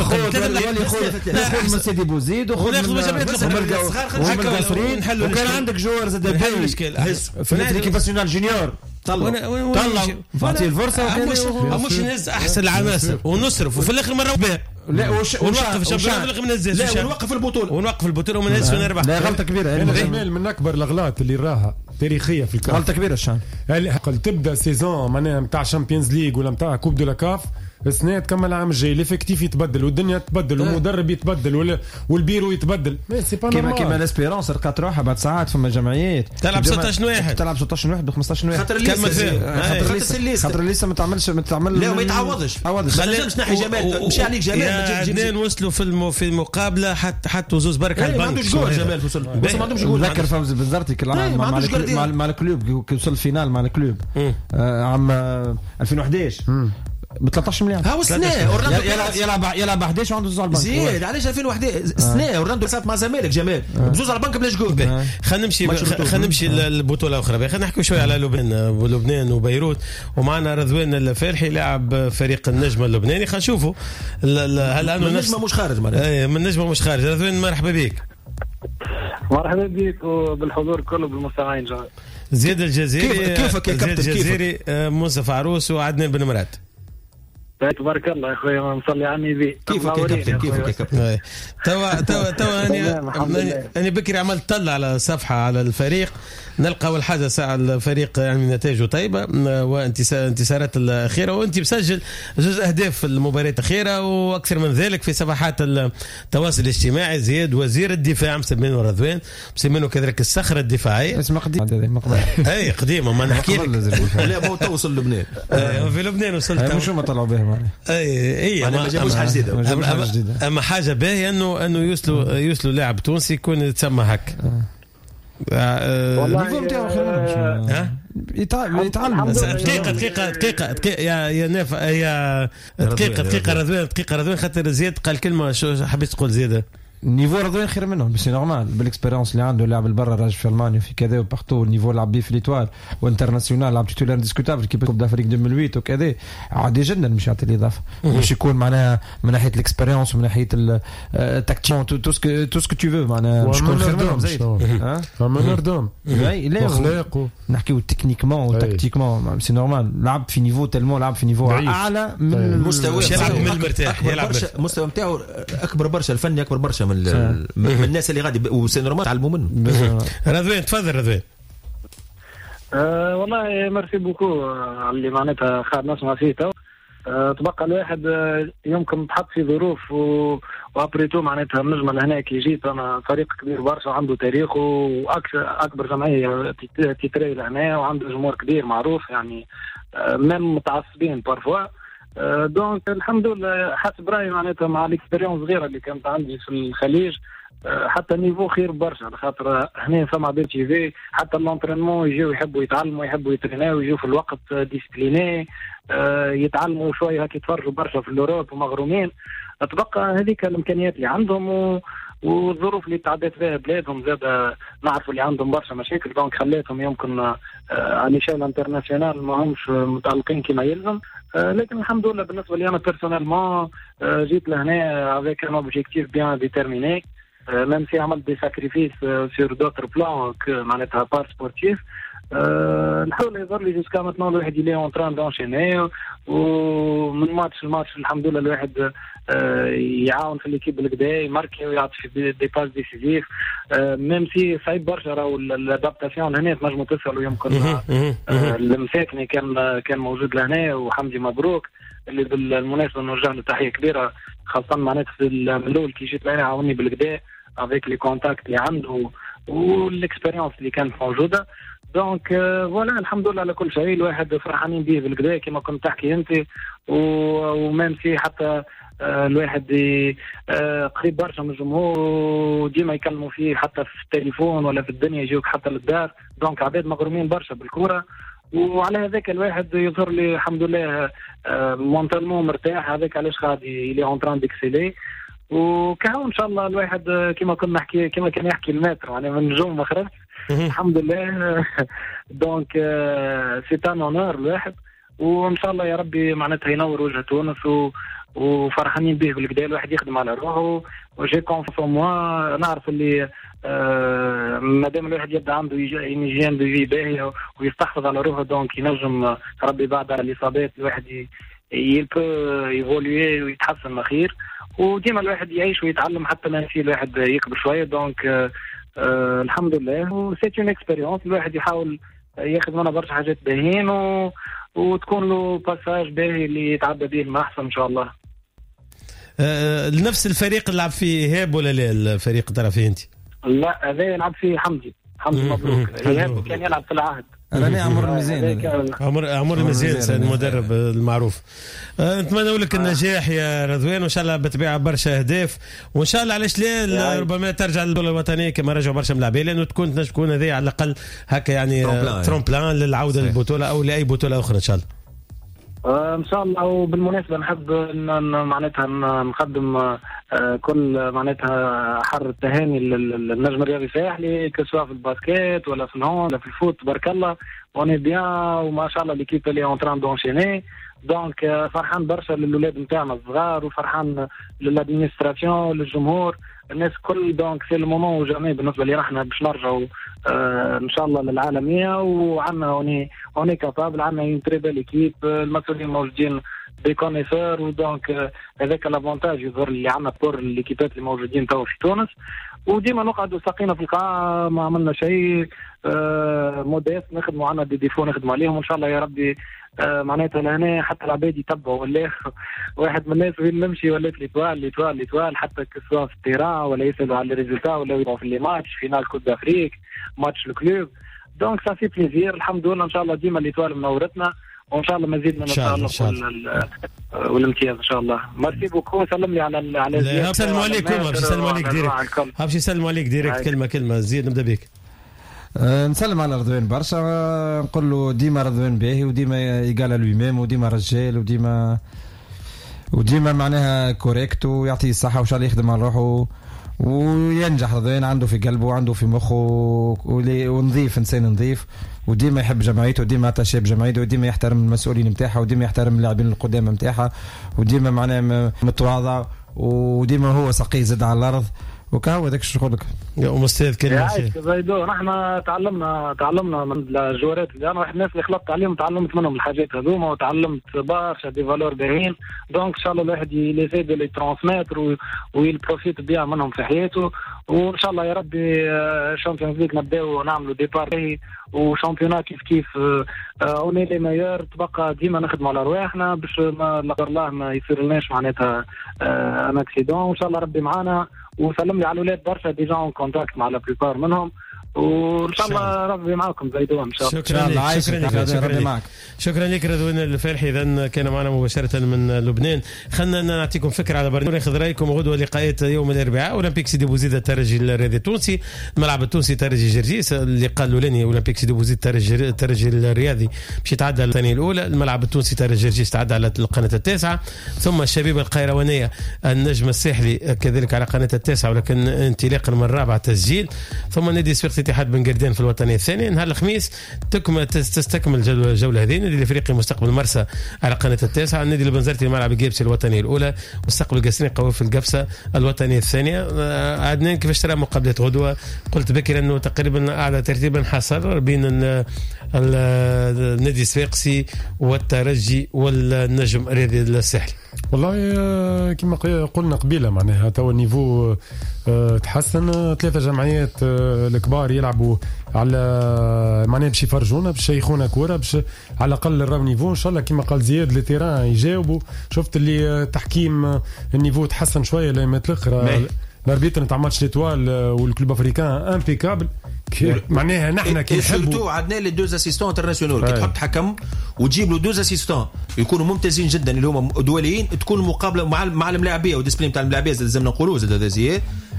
Speaker 4: ناخذ مسيدي بوزيد
Speaker 2: وناخذ جمعيه
Speaker 4: الصغار نحلوا وكان عندك جوار زاد باهي في ليكيب ناسيونال جونيور طلعوا طلعوا فاتي الفرصه
Speaker 2: مش نهز احسن العناصر ونصرف وفي الاخر مره بها
Speaker 4: لا وش
Speaker 2: ونوقف الشامبيون في الاخر ما نهزش
Speaker 1: لا ونوقف البطوله
Speaker 2: ونوقف البطوله وما نهزش ونربح.
Speaker 3: لا غلطه كبيره جمال من اكبر الاغلاط اللي راها تاريخيه في الكاف.
Speaker 4: غلطه كبيره الشان
Speaker 3: قال تبدا سيزون معناها نتاع شامبيونز ليج ولا نتاع كوب دو لا كاف السنه تكمل العام الجاي ليفيكتيف يتبدل والدنيا تتبدل والمدرب يتبدل والبيرو يتبدل
Speaker 4: كما كما لاسبيرونس رقات روحها بعد ساعات فما جمعيات
Speaker 2: تلعب ستة عشر واحد
Speaker 4: تلعب ستة عشر واحد ب خمسطاش واحد
Speaker 1: خاطر لسه
Speaker 4: خاطر لسه ما تعملش ما تعمل
Speaker 1: لا ما يتعوضش
Speaker 4: عوضش
Speaker 1: مش ناحي جمال مش عليك جمال
Speaker 2: اثنين وصلوا في في المقابله حتى حتى زوز بركه
Speaker 1: البنك ما عندوش جول جمال وصل بس ما عندوش جول.
Speaker 4: ذكر فوز بنزرتي مع مع الكلوب وصل الفينال مع الكلوب عام ألفين وأحد عشر ب ثلاثة مليون
Speaker 1: هاو السنه
Speaker 4: يلعب يلعب يلعب أحد عشر وعنده زوز على البنك
Speaker 1: زيد علاش ألفين وأحد عشر السنه اورلاندو صارت مع زمالك جمال بزوز على البنك بلاش جول.
Speaker 2: خلينا نمشي خلينا نمشي للبطوله الاخرى خلينا نحكي شويه على لبنان ولبنان وبيروت ومعنا رضوان الفارحي لاعب فريق النجم اللبناني. خلينا نشوفوا هل انه
Speaker 1: النجم مش خارج معناها
Speaker 2: اي من النجم مش خارج. رضوان مرحبا بك.
Speaker 5: مرحبا بك وبالحضور كله بالمستمعين جمال.
Speaker 2: زياد الجزيري
Speaker 1: كيفك كيف
Speaker 2: زياد الجزيري موسى عروس وعدنان بن مراد.
Speaker 5: تبارك الله يا اخويا مصلي على النبي.
Speaker 1: كيفك يا كابتن كيفك يا كابتن.
Speaker 2: توا توا توا انا انا بكري عملت طلع على صفحه على الفريق نلقى اول حاجه ساعه الفريق يعني نتائجه طيبه وانتصارات الاخيره وانت مسجل جزء اهداف في المباريات الاخيره واكثر من ذلك في صفحات التواصل الاجتماعي. زياد وزير الدفاع مسمينه رضوان مسمينه كذلك الصخره الدفاعيه
Speaker 4: اسمه قديم
Speaker 2: اي قديمه ما نحكي لك
Speaker 1: لا ما توصل لبنان
Speaker 2: في لبنان وصلت
Speaker 4: مش ما طلعوا بها
Speaker 2: اي اي
Speaker 1: ما جابوش حاجه جديده.
Speaker 2: اما حاجه باهيه انه انه يوصلوا يوصلوا لاعب تونسي يكون يتسمى هكا
Speaker 5: والله
Speaker 2: ها يتعلم دقيقه دقيقه دقيقه يا يا ناف يا دقيقه دقيقه رضوان دقيقه رضوان خاطر زياد قال كلمه شو حبيت تقول زياده.
Speaker 4: نيفو رضوان خير منهم بس نورمال بالاكسبيرينس اللي عنده لعب البرا راجل في المانيا في كذا وبارتو النيفو لعب بيه في ليتوال وانترناسيونال لعب تيتولار ديسكوتابل كيب كوب دافريك ألفين وثمانية وكذا عادي جدا مش يعطي الاضافه مش يكون معناها من ناحيه الاكسبيرينس ومن ناحيه التكتيك تو سكو تو سكو تو فو معناها مش كون خير منهم زيد
Speaker 3: ها ما نردم
Speaker 4: لا
Speaker 3: اخلاقه
Speaker 4: نحكيو تكنيكمون وتكتيكمون سي نورمال لعب في نيفو تالمون لعب في نيفو اعلى من
Speaker 1: المستوى
Speaker 2: يلعب من المرتاح
Speaker 1: يلعب المستوى نتاعو اكبر برشا الفني اكبر برشا من من الناس اللي غادي وسي نورمال تعلموا منه.
Speaker 2: رضوان تفضل رضوان.
Speaker 5: أه والله ميرسي بوكو على اللي معناتها خاد نسمع فيه تو. أه تبقى الواحد يمكن تحط في ظروف وابريتو معناتها النجمه لهنا كي جيت انا فريق كبير برشا عنده تاريخ واكثر اكبر جمعيه تيتري لهنا وعنده جمهور كبير معروف يعني أه ميم متعصبين بارفوا. أه دونك الحمد لله حسب رايي معناتها مع الاكسبيريونس صغيره اللي كانت عندي في الخليج حتى النيفو خير برشا خاطر هنا فما بي تي في حتى الانترينمون يجيو يحبوا يتعلموا يحبوا يتريناو يجيو في الوقت ديسبليني يتعلموا شويه هكا يتفرجوا برشا في الاوروب ومغرومين. تبقى هذيك الامكانيات اللي عندهم و... والظروف اللي تعديت فيها بلادهم زاد نعرفوا اللي عندهم برشا مشاكل دونك خليتهم يمكن على شيء انترناسيونال ما همش متالقين كما يلزم. لكن الحمد لله بالنسبه لي انا بيرسونيلمون جيت لهنا افيك ان اوبجيكتيف بيان ديتيرميني ميم سي عملت دي ساكريفيس سور دوتر بلان معناتها بار سبورتيف. نحاول يظهر لي جوسكا ماتنون الواحد اللي اون تران دونشيني ومن ماتش لماتش الحمد لله الواحد يعاون في ليكيب بالكدا يماركي ويعطي في دي باس ديسيزيف. ميم سي صعيب برشا راهو الادابتاسيون هنا تنجموا توصلوا يمكن المساكني كان كان موجود لهنا وحمدي مبروك اللي بالمناسبه نوجه له تحيه كبيره خاصه معناتها في الاول كي جيت لهنا عاوني بالكدا افيك لي كونتاكت اللي عنده والاكسبيريونس اللي كانت موجوده. دونك فوالا الحمد لله على كل شيء الواحد فرحانين به بالكدا كما كنت تحكي انت ومام سي حتى الواحد قريب برشا من الجمهور وديما يكلموا فيه حتى في التليفون ولا في الدنيا يجيوك حتى للدار. دونك عباد مغرومين برشا بالكوره وعلى هذاك الواحد يظهر لي الحمد لله مونتالمون مرتاح. هذاك علاش غادي اللي اون تران ديكسيلي وكهو ان شاء الله الواحد كما كنا نحكي كما كان يحكي المتر يعني من نجوم ما خرجش الحمد لله. دونك سي ان اونور الواحد وان شاء الله يا ربي معناتها ينور وجه تونس و وفرحانين به بالكدا الواحد يخدم على روحه وجي كونفونس موا نعرف اللي آه مادام الواحد يبدا عنده ايجين دو في باهيه ويستحفظ على روحه دونك ينجم ربي بعد الاصابات الواحد يلبو ايفولوي ويتحسن خير وديما الواحد يعيش ويتعلم حتى ما يصير الواحد يكبر شويه. دونك آه آه الحمد لله وسيت اون اكسبيريونس الواحد يحاول ياخذ منها برشا حاجات باهيين و... وتكون له باساج باهي اللي يتعدى به ما احسن ان شاء الله.
Speaker 2: أه نفس الفريق اللي لعب فيه ايهاب ولا لا الفريق طرفي انت؟
Speaker 5: لا هذا يلعب فيه حمدي حمدي مبروك. ايهاب كان يلعب في العهد.
Speaker 4: راني عمر المزيان
Speaker 2: عمر عمر المزيان المدرب المعروف. أه نتمنى لك النجاح يا رضوان وان شاء الله بتبيع برشا اهداف وان شاء الله علاش لا ربما ترجع للدوله الوطنيه كما رجعوا برشا ملاعبين لانه تكون تنجم تكون هذه على الاقل هكا يعني ترومبلان للعوده للبطوله او لاي بطوله اخرى ان شاء الله.
Speaker 5: آه ان شاء الله. وبالمناسبه نحب معناتها نقدم آه كل معناتها حر التهاني للنجم الرياضي الساحلي كسوا في الباسكيت ولا في الهون ولا في الفوت تبارك الله اوني بيان وما شاء الله ليكيب اللي اون تران دونشيني. دونك آه فرحان برشا للاولاد نتاعنا الصغار وفرحان للادمينستراسيون للجمهور الناس كل. دونك سي المومون وجامي بالنسبه لي رحنا باش نرجعوا آه ان شاء الله للعالميه وعندنا اوني اوني كابابل عندنا اون تري بيل ايكيب المسؤولين موجودين دي كونيسور ودونك هذاك لافونتاج يظهر اللي عندنا بور ليكيبات اللي موجودين تو في تونس وديما نقعدوا ساقينا في القاعه ما عملنا شيء آه موديست نخدموا عنا دي ديفو نخدموا عليهم وان شاء الله يا ربي آه معناتها لهنا حتى العباد يتبعوا ولا واحد من الناس وين نمشي ولات ليتوال ليتوال ليتوال حتى كسوا في التيران ولا يسالوا على الريزلتا ولا يروحوا في لي ماتش فينال كوب دافريك ماتش الكلوب. دونك سا في بليزير الحمد لله ان شاء الله ديما ليتوال منورتنا وان شاء الله مزيد من التألق والامتياز ان شاء الله. ميرسي بوكو سلم لي على على
Speaker 2: زياد. السلام عليكم. السلام عليك ديريكت. هبشي سلم عليك ديريكت كلمه كلمه زيد نبدا بك.
Speaker 4: أه نسلم على رضوان برشا نقول له ديما رضوان باهي وديما يقال لوي ميم وديما رجال وديما وديما معناها كوريكت ويعطيه الصحه وان شاء الله يخدم على روحه وينجح. رضوان عنده في قلبه وعنده في مخه ونظيف انسان نظيف وديما يحب جمعيته وديما اتاشي بجمعيته وديما يحترم المسؤولين نتاعها وديما يحترم اللاعبين القدامى نتاعها وديما معناها متواضع وديما هو سقي زد على الارض وكهو هذاك شو نقول لك
Speaker 2: يا استاذ كلمه
Speaker 5: شيء زيدو. نحن تعلمنا تعلمنا من الجوارات اللي انا واحد الناس اللي خلطت عليهم تعلمت منهم الحاجات هذوما وتعلمت برشا دي فالور باهين. دونك ان شاء الله الواحد يزيد لي ترانسميتر ويلبروفيت بيها منهم في حياته وان شاء الله يا ربي شامبيونز ليغ نبداو نعملوا ديبار باهي وشامبيونا كيف كيف اوني لي مايور تبقى ديما نخدموا على رواحنا باش ما لا قدر الله ما يصيرلناش معناتها ان اكسيدون وان شاء الله ربي معانا. وسلم لي على الاولاد برشا ديجا اون كونتاكت مع لا بليبار منهم وان شاء الله ربي معاكم زيدون ان شاء الله.
Speaker 2: شكرا لك شكرا لك شكرا لك شكرا لك رضوان الفالحي اذا كان معنا مباشره من لبنان. خلينا نعطيكم فكره على برنامج ناخذ رايكم. غدوه لقاءات يوم الاربعاء اولمبيك سيدي بوزيد الترجي الرياضي التونسي الملعب التونسي ترجي جرجيس اللقاء الاولاني اولمبيك سيدي بوزيد الترجي الترجي الرياضي باش يتعدى الثانيه الاولى. الملعب التونسي ترجي جرجيس تعدى على القناه التاسعه ثم الشبيبه القيروانيه النجم الساحلي كذلك على قناه التاسعه ولكن انطلاقا من الرابعه تسجيل ثم نادي سبيرتي اتحاد بن قردين في الوطنيه الثانيه. نهار الخميس تكمل تستكمل الجوله هذه. النادي الافريقي مستقبل مرسى على قناه التاسعه. النادي البنزرتي الملعب الجيبسي الوطنيه الاولى، واستقبل قاسرين قوي في القفصه الوطنيه الثانيه. عدنان كيفاش ترى مقابله غدوه؟ قلت بكرا انه تقريبا اعلى ترتيبا حصل بين النادي الصفاقسي والترجي والنجم الرياضي الساحلي.
Speaker 3: والله كما قلنا قبيله معناها تو النيفو تحسن. ثلاثه جمعيات الكبار يلعبوا على معناها باش يفرجونا باش يخونا كوره باش على الاقل الراو نيفو ان شاء الله. كما قال زياد لي تيران يجاوبوا. شفت اللي تحكيم النيفو تحسن شويه لما الاخرى. الاربيتر نتاع ماتش ليتوال والكلوب افريكان امبيكابل. معناها نحن كي نحبوا
Speaker 1: عندنا لي دوز اسيستون انترناسيونال. كي تحط حكم وتجيب له دوز اسيستون يكونوا ممتازين جدا اللي هما دوليين، تكون المقابله مع مع الملاعبيه وديسبلين تاع الملاعبيه لازم نقولوا زاد هذا زياد.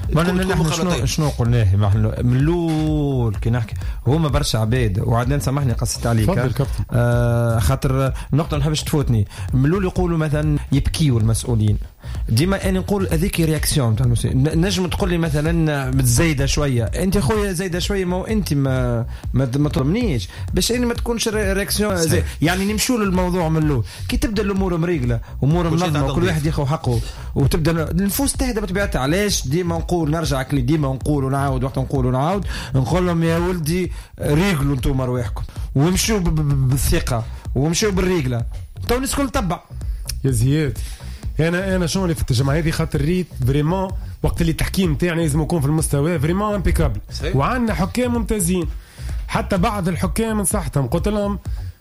Speaker 4: شنو شنو قلناه من الاول كي نحكي هما برشا عباد. وعدنان سامحني قصت عليك آه خاطر نقطه نحبش تفوتني. من الاول يقولوا مثلا يبكيوا المسؤولين. ديما انا نقول هذيك رياكسيون تاع نجم تقول لي مثلا متزايده شويه. انت خويا زايده شويه ما انت ما ما تطلبنيش باش اني ما تكونش رياكسيون يعني نمشوا للموضوع من الاول. كي تبدا الامور مريقله امور منظمه وكل واحد ياخذ حقه وتبدا النفوس تهدى بطبيعتها. علاش ديما نقول نرجع كلي ديما نقول ونعاود وقت نقول ونعاود نقول لهم يا ولدي ريقلوا انتم رواحكم ومشوا بالثقه ومشوا بالريقله. تو الناس الكل تبع
Speaker 3: يا زياد. انا انا شنو اللي في الجماعه هذه خاطر ريت فريمون وقت اللي التحكيم تاعنا لازم يكون في المستوى فريمون امبيكابل. وعندنا حكام ممتازين. حتى بعض الحكام نصحتهم قلت لهم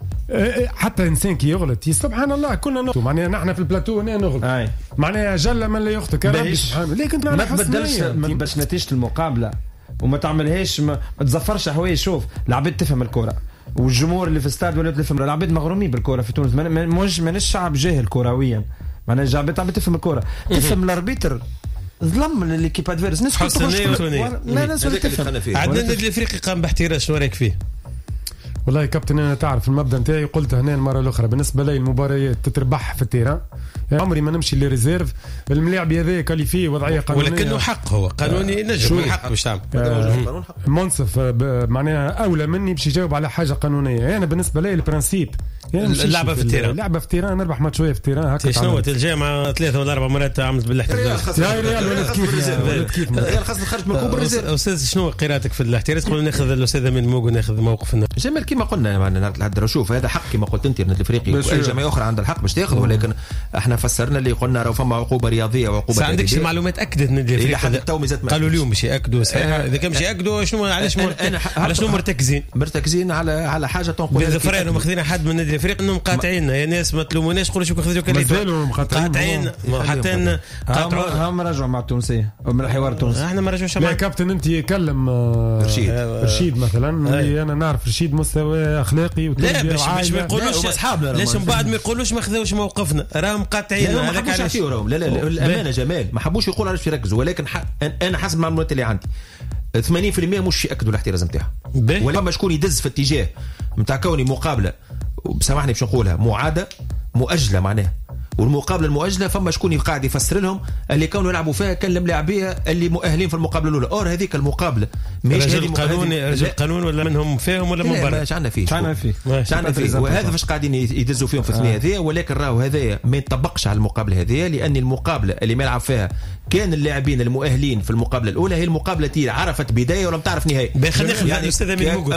Speaker 3: حتى انسان كي يغلط سبحان الله كنا نغلط. معناها نحن في البلاتو هنا نغلط معناها جل من لا يخطئ ربي سبحانه. لكن
Speaker 4: ما تبدلش ما تبدلش نتيجه المقابله وما تعملهاش ما تزفرش حوايج. شوف العباد تفهم الكره والجمهور اللي في الاستاد ولا تفهم. العباد مغرومين بالكره في تونس. مش من الشعب جاهل كرويا. معناها العباد عم تفهم الكره تفهم الاربيتر ظلم ليكيب ادفيرس. الناس كلها
Speaker 2: لا ناس تفهم. عندنا النادي الافريقي قام باحتراز. شو رايك فيه؟
Speaker 3: والله كابتن انا تعرف المبدا نتاعي قلت هنا المره الاخرى بالنسبه لي المباريات تتربح في التيران. يعني عمري ما نمشي لريزيرف. الملاعب هذا كاليفي وضعيه قانونيه
Speaker 2: ولكنه حق هو قانوني نجم حق باش تعمل
Speaker 3: آه منصف معناها اولى مني باش يجاوب على حاجه قانونيه. انا بالنسبه لي البرانسيب يعني
Speaker 2: اللعبه في التيران.
Speaker 3: اللعبه في التيران نربح ماتش شويه في التيران هكا.
Speaker 2: شنو الجامعه ثلاثه ولا اربع مرات عملت بالاحتراز
Speaker 3: يا ريال ولد كيف ولد كيف
Speaker 1: ريال خاص خرج من كوب الريزيرف.
Speaker 2: استاذ شنو قراءتك في الاحتراز؟ تقول ناخذ الاستاذ من موجو ناخذ موقف الناس
Speaker 1: جمال كما قلنا معنا الهدر. شوف هذا حق كما قلت انت النادي الافريقي واي جمعيه اخرى عندها الحق باش تاخذ. ولكن احنا فسرنا اللي قلنا راه فما عقوبه رياضيه وعقوبه
Speaker 2: عندك شي معلومات اكدت النادي الافريقي
Speaker 1: قالوا
Speaker 2: اليوم باش ياكدوا صحيح. اذا كان باش ياكدوا شنو علاش على شنو مرتكزين
Speaker 1: مرتكزين على على حاجه تنقول
Speaker 2: اذا فرينا ماخذين حد من النادي الافريقي انهم قاطعيننا. يا ناس ما تلوموناش قولوا شو خذيتوا كليتو قاطعين حتى
Speaker 4: قاطعوا. هم رجعوا مع التونسيه من الحوار التونسي.
Speaker 2: احنا ما رجعوش
Speaker 3: مع كابتن. انت يكلم
Speaker 1: رشيد
Speaker 3: رشيد مثلا اللي انا نعرف رشيد مستوى اخلاقي
Speaker 2: لا باش ما يقولوش اصحابنا ليش من بعد ما يقولوش ما خذوش موقفنا راهم قاطعين.
Speaker 1: هذاك علاش لا لا الامانه جمال ما حبوش يقولوا علاش يركزوا. ولكن انا حسب المعلومات اللي عندي ثمانين بالمئة مش ياكدوا الاحتراز نتاعها. ولما شكون يدز في اتجاه نتاع كوني مقابله بسامحني باش نقولها معاده مؤجله معناها. والمقابله المؤجله فما شكون قاعد يفسر لهم اللي كانوا يلعبوا فيها كان الملاعبيه اللي مؤهلين في المقابله الاولى. اور هذيك المقابله
Speaker 2: مش رجل قانون رجل قانون ولا منهم فيهم ولا من برا.
Speaker 1: ايش عندنا فيه
Speaker 4: ايش عندنا فيه
Speaker 1: ايش عندنا فيه وهذا فاش قاعدين يدزوا فيهم في الثنيه هذه. ولكن راهو هذايا ما يطبقش على المقابله هذه لان المقابله اللي ما يلعب فيها كان اللاعبين المؤهلين في المقابله الاولى هي المقابله تي عرفت بدايه ولم تعرف نهايه.
Speaker 2: خلينا ناخذ يعني الاستاذ امين موجود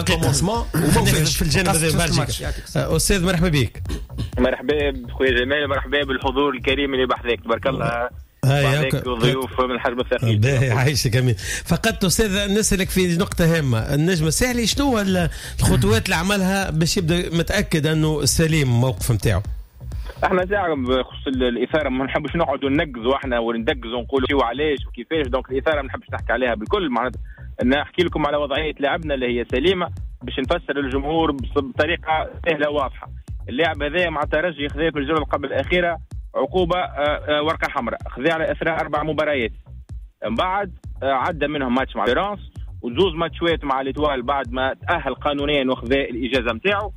Speaker 2: في الجانب هذا بلجيكا. استاذ مرحبا بك.
Speaker 6: مرحبا بخويا جمال. مرحبا بالحضور الكريم اللي بحذاك تبارك الله. هاي وضيوف من الحجم الثقيل.
Speaker 2: باهي عايشك امين. فقط استاذ نسالك في نقطه هامه. النجم الساحلي شنو الخطوات اللي عملها باش يبدا متاكد انه سليم الموقف نتاعو؟
Speaker 6: احنا ساعه بخصوص الاثاره ما نحبش نقعدوا ننقزوا احنا وندقزوا ونقولوا شو علاش وكيفاش. دونك الاثاره ما نحبش نحكي عليها بالكل. معناتها نحكي لكم على وضعيه لاعبنا اللي هي سليمه باش نفسر للجمهور بطريقه سهله واضحه. اللاعب هذا مع الترجي خذا في الجوله قبل الاخيره عقوبه ورقه حمراء خذا على اثر اربع مباريات. من بعد عدى منهم ماتش مع فيرانس وجوز ماتشات مع ليتوال بعد ما تاهل قانونيا وخذا الاجازه نتاعو.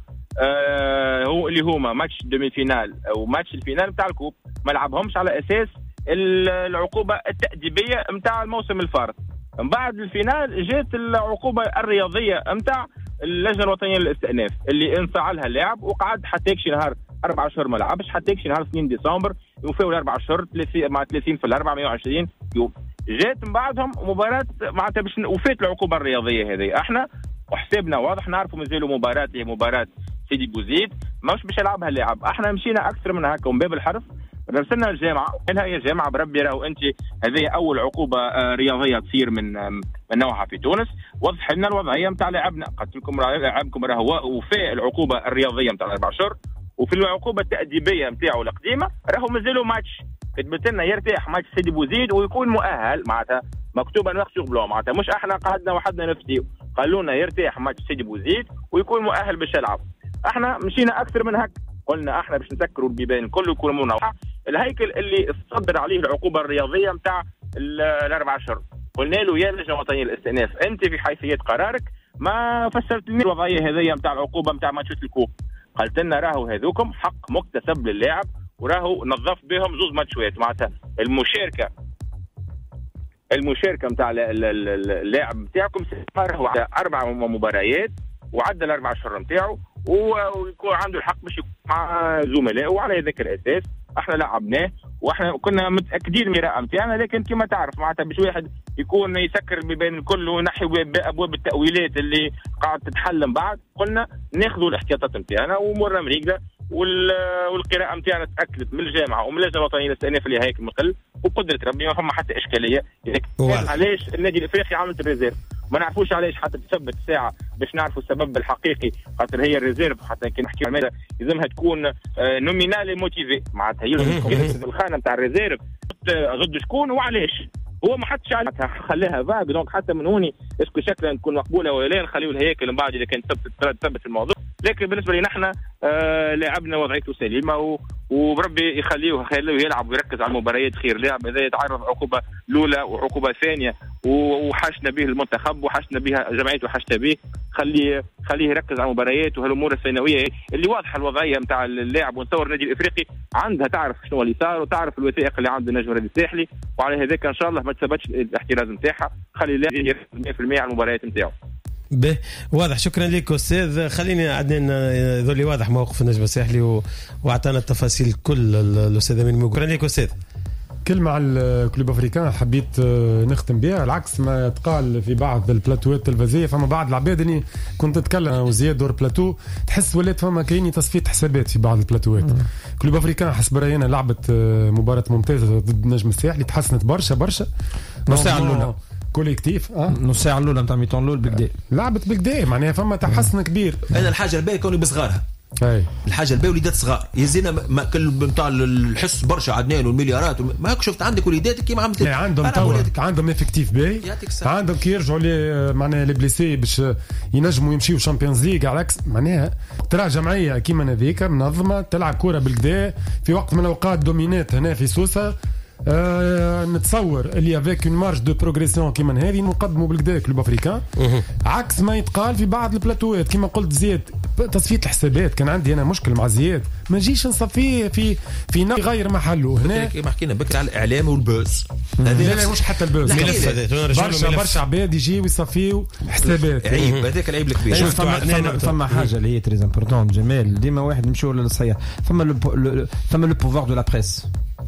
Speaker 6: آه هو اللي هما ماتش دومي فينال او ماتش الفينال نتاع الكوب ما لعبهمش على اساس العقوبه التاديبيه نتاع الموسم الفارط. من بعد الفينال جات العقوبه الرياضيه نتاع اللجنه الوطنيه للاستئناف اللي انفعلها اللاعب وقعد حتى يكشي نهار أربعة أشهر ما لعبش حتى يكشي نهار اثنين ديسمبر يوفيوا الأربع أشهر مع ثلاثين في الأربعة مئة وعشرين يوم. جات من بعدهم مباراة معناتها باش وفات العقوبة الرياضية هذه. احنا وحسابنا واضح نعرفوا مازالوا مباراة هي مباراة سيدي بوزيد ماش باش يلعبها اللاعب. احنا مشينا أكثر من هكا ومن باب الحرف رسلنا الجامعة قالها يا جامعة بربي راهو أنت هذه أول عقوبة رياضية تصير من من نوعها في تونس. وضح لنا الوضعية نتاع لاعبنا قلت لكم لاعبكم راهو وفاء العقوبة الرياضية نتاع الأربع شهور وفي العقوبة التأديبية نتاعو القديمة راهو مازالوا ماتش كتبت لنا يرتاح ماتش سيدي بوزيد ويكون مؤهل معناتها مكتوبة نوع سور بلون معناتها مش احنا قعدنا وحدنا نفتيو قالوا لنا يرتاح ماتش سيدي بوزيد ويكون مؤهل باش يلعب. احنا مشينا أكثر من هك قلنا احنا باش نسكروا البيبان الكل يكون منوع الهيكل اللي صدر عليه العقوبة الرياضية نتاع الأربع أشهر. قلنا له يا لجنة وطنية للاستئناف أنت في حيثية قرارك ما فسرت لنا الوضعية هذه نتاع العقوبة نتاع ماتشات الكوب. قالت لنا راهو هذوكم حق مكتسب للاعب وراهو نظف بهم زوز ماتشات معناتها المشاركة المشاركة نتاع اللاعب نتاعكم راهو أربع مباريات وعدى الأربع أشهر نتاعو ويكون عنده الحق باش يكون مع زملائه وعلى ذاك الأساس احنا لعبناه واحنا كنا متاكدين من الرأي نتاعنا. لكن كما تعرف معناتها باش واحد يكون يسكر بين الكل وينحي ابواب التاويلات اللي قاعد تتحل من بعد قلنا ناخذوا الاحتياطات نتاعنا ومره مريقله والقراءه نتاعنا تاكدت من الجامعه ومن اللجنه الوطنيه للاستئناف اللي هيك مقل وقدره ربي ما فما حتى اشكاليه. علاش النادي الافريقي عملت الريزيرف ما نعرفوش علاش حتى تثبت ساعه باش نعرفوا السبب الحقيقي خاطر هي الريزيرف حتى كي نحكي على لازمها تكون نومينالي موتيفي معناتها هي الخانه نتاع الريزيرف ضد شكون وعلاش هو ما حدش خلاها فاق دونك حتى من هوني اسكو شكلها تكون مقبوله ولا لا نخليو الهيكل من بعد اذا كان تثبت الموضوع. لكن بالنسبه لنا احنا آه لاعبنا وضعيته سليمه و... وربي يخليه يخليه يلعب ويركز على المباريات خير. لاعب اذا يتعرض عقوبه الاولى وعقوبه ثانيه وحشنا به المنتخب وحشنا بها جمعيته وحشنا به خليه خليه يركز على المباريات وهالامور الثانويه اللي واضحه الوضعيه نتاع اللاعب. ونصور النادي الافريقي عندها تعرف شنو اللي صار وتعرف الوثائق اللي عند النجم الرياضي الساحلي وعلى هذاك ان شاء الله ما تثبتش الاحتراز نتاعها خلي اللاعب يركز مئة بالمئة على المباريات نتاعو.
Speaker 2: به واضح شكرا لك أستاذ. خليني عدنان ذولي واضح موقف النجم الساحلي و... وعطانا التفاصيل كل الأستاذ أمين موجود. شكرا لك أستاذ.
Speaker 3: كلمة على الكلوب أفريكان حبيت نختم بها العكس ما يتقال في بعض البلاتوات التلفزيونية. فما بعض العباد اللي كنت أتكلم وزياد دور بلاتو تحس ولات فما كاين تصفية حسابات في بعض البلاتوات. كلوب أفريكان حسب رأينا لعبت مباراة ممتازة ضد النجم الساحلي تحسنت برشا برشا
Speaker 4: نص ساعة الأولى
Speaker 3: كوليكتيف اه
Speaker 4: نص ساعه الاولى نتاع ميتون الاول بكدا
Speaker 3: لعبت بكدا معناها فما تحسن كبير.
Speaker 1: انا الحاجه الباهيه كوني بصغارها
Speaker 3: اي
Speaker 1: الحاجه الباهيه وليدات صغار يزينا ما كل نتاع الحس برشا عدنان والمليارات ما هيك شفت عندك وليداتك كيما عملت
Speaker 3: عندهم توا عندهم افكتيف باهي عندهم كي يرجعوا لي معناها لي بليسي باش ينجموا يمشيو شامبيونز ليغ على عكس معناها ترى جمعيه كيما هذيك منظمه تلعب كره بالكدا في وقت من الاوقات دومينات هنا في سوسه. أه نتصور اللي افيك اون مارج دو بروغريسيون كيما هذه نقدموا بالكدا كلوب افريكان عكس ما يتقال في بعض البلاتوات كيما قلت زياد تصفيه الحسابات. كان عندي انا مشكل مع زياد ما نجيش نصفيه في في غير محله هنا
Speaker 1: كيما حكينا بكري على الاعلام والبوز
Speaker 3: هذا لا مش حتى البوز برشا برشا عباد يجيو يصفيو حسابات
Speaker 1: عيب هذاك العيب الكبير.
Speaker 4: فما, فما حاجه اللي هي تري امبورطون جمال ديما واحد نمشيو للصحيح فما لو فما لو بوفوار دو لا بريس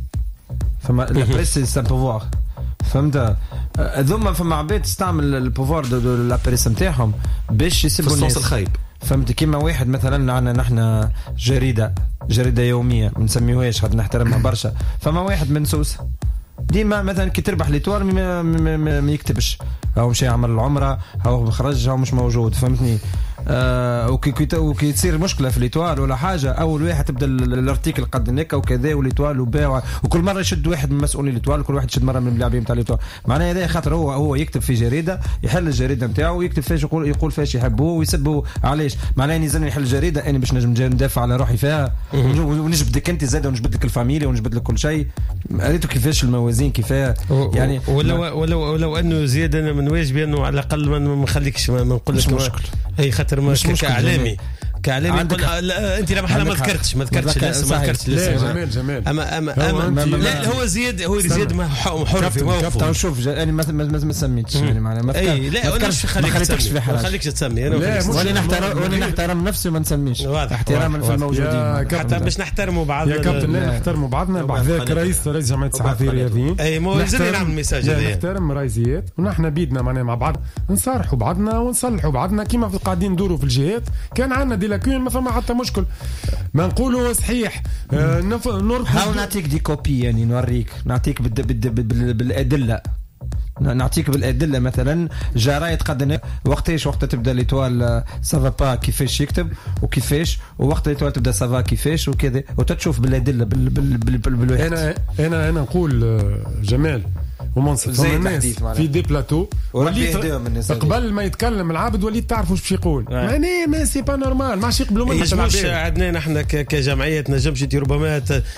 Speaker 4: فما لا بريس سي بوفوار فهمت ذوما فما عباد تستعمل البوفوار دو لا بريس نتاعهم باش يسبوا الناس
Speaker 1: الخايب
Speaker 4: فهمت كيما واحد مثلا عندنا نحن جريده جريده يوميه ما نسميوهاش خاطر نحترمها برشا. فما واحد من سوسه ديما مثلا كي تربح ليتوار ما, ما, ما, ما يكتبش هو مشي يعمل العمره هو خرج هو مش موجود فهمتني. آه وكي وكي تصير مشكله في ليتوال ولا حاجه اول واحد تبدا الارتيكل قد هناك وكذا وليتوال وباع وكل مره يشد واحد من مسؤولين ليتوال كل واحد يشد مره من اللاعبين تاع ليتوال معناها هذا خاطر هو هو يكتب في جريده يحل الجريده نتاعو ويكتب فيش يقول يقول فيش يحبوه ويسبوا علاش معناها نزلني نحل الجريده انا باش نجم ندافع على روحي فيها ونجبدك انت زاد ونجبد لك الفاميليا ونجبد لك كل شيء. قريتوا كيفاش الموازين كيفاه يعني
Speaker 2: ولو ولو لو انه زياد انا من واجبي انه على الاقل ما نخليكش ما نقولش
Speaker 4: مشكل
Speaker 2: اي خاطر مش اعلامي كعلامي يقول انت لا محل ما ذكرتش ما ذكرتش الاسم ما ذكرتش الاسم.
Speaker 3: جمال جمال
Speaker 2: اما اما اما لا هو زياد هو زياد ما حر في موقفه.
Speaker 4: شوف انا ما ما سميتش يعني معناها ما
Speaker 2: اي لا انا مش خليكش في حاجه خليكش تسمي انا
Speaker 4: وانا نحترم وانا نحترم نفسي وما نسميش احتراما في الموجودين
Speaker 2: حتى باش نحترموا بعض
Speaker 3: يا كابتن. لا نحترموا بعضنا بعد ذاك رئيس رئيس جمعيه الصحفيين الرياضيين
Speaker 2: اي مو لازم نعمل ميساج هذا
Speaker 3: نحترم رئيسيات ونحن بيدنا معناها مع بعض نصارحوا بعضنا ونصلحوا بعضنا كيما في قاعدين ندوروا في الجهات كان عندنا دي لاكون ما فما حتى مشكل ما نقولوا صحيح آه نرفض.
Speaker 4: هاو نعطيك دي كوبي يعني نوريك نعطيك بال بال بال بالادله نعطيك بالادله مثلا جرايد قد وقتاش وقت تبدا ليتوال سافا با كيفاش يكتب وكيفاش ووقت ليتوال تبدا سافا كيفاش وكذا وتتشوف بالادله بال بال بال بال
Speaker 3: انا انا انا نقول جمال ومنصف الناس في دي بلاتو وليت قبل ما يتكلم العابد وليت تعرفوا ايش يقول يعني ما سي با نورمال ماشي يقبلوا منه
Speaker 2: مش عندنا احنا كجمعيه نجمش ربما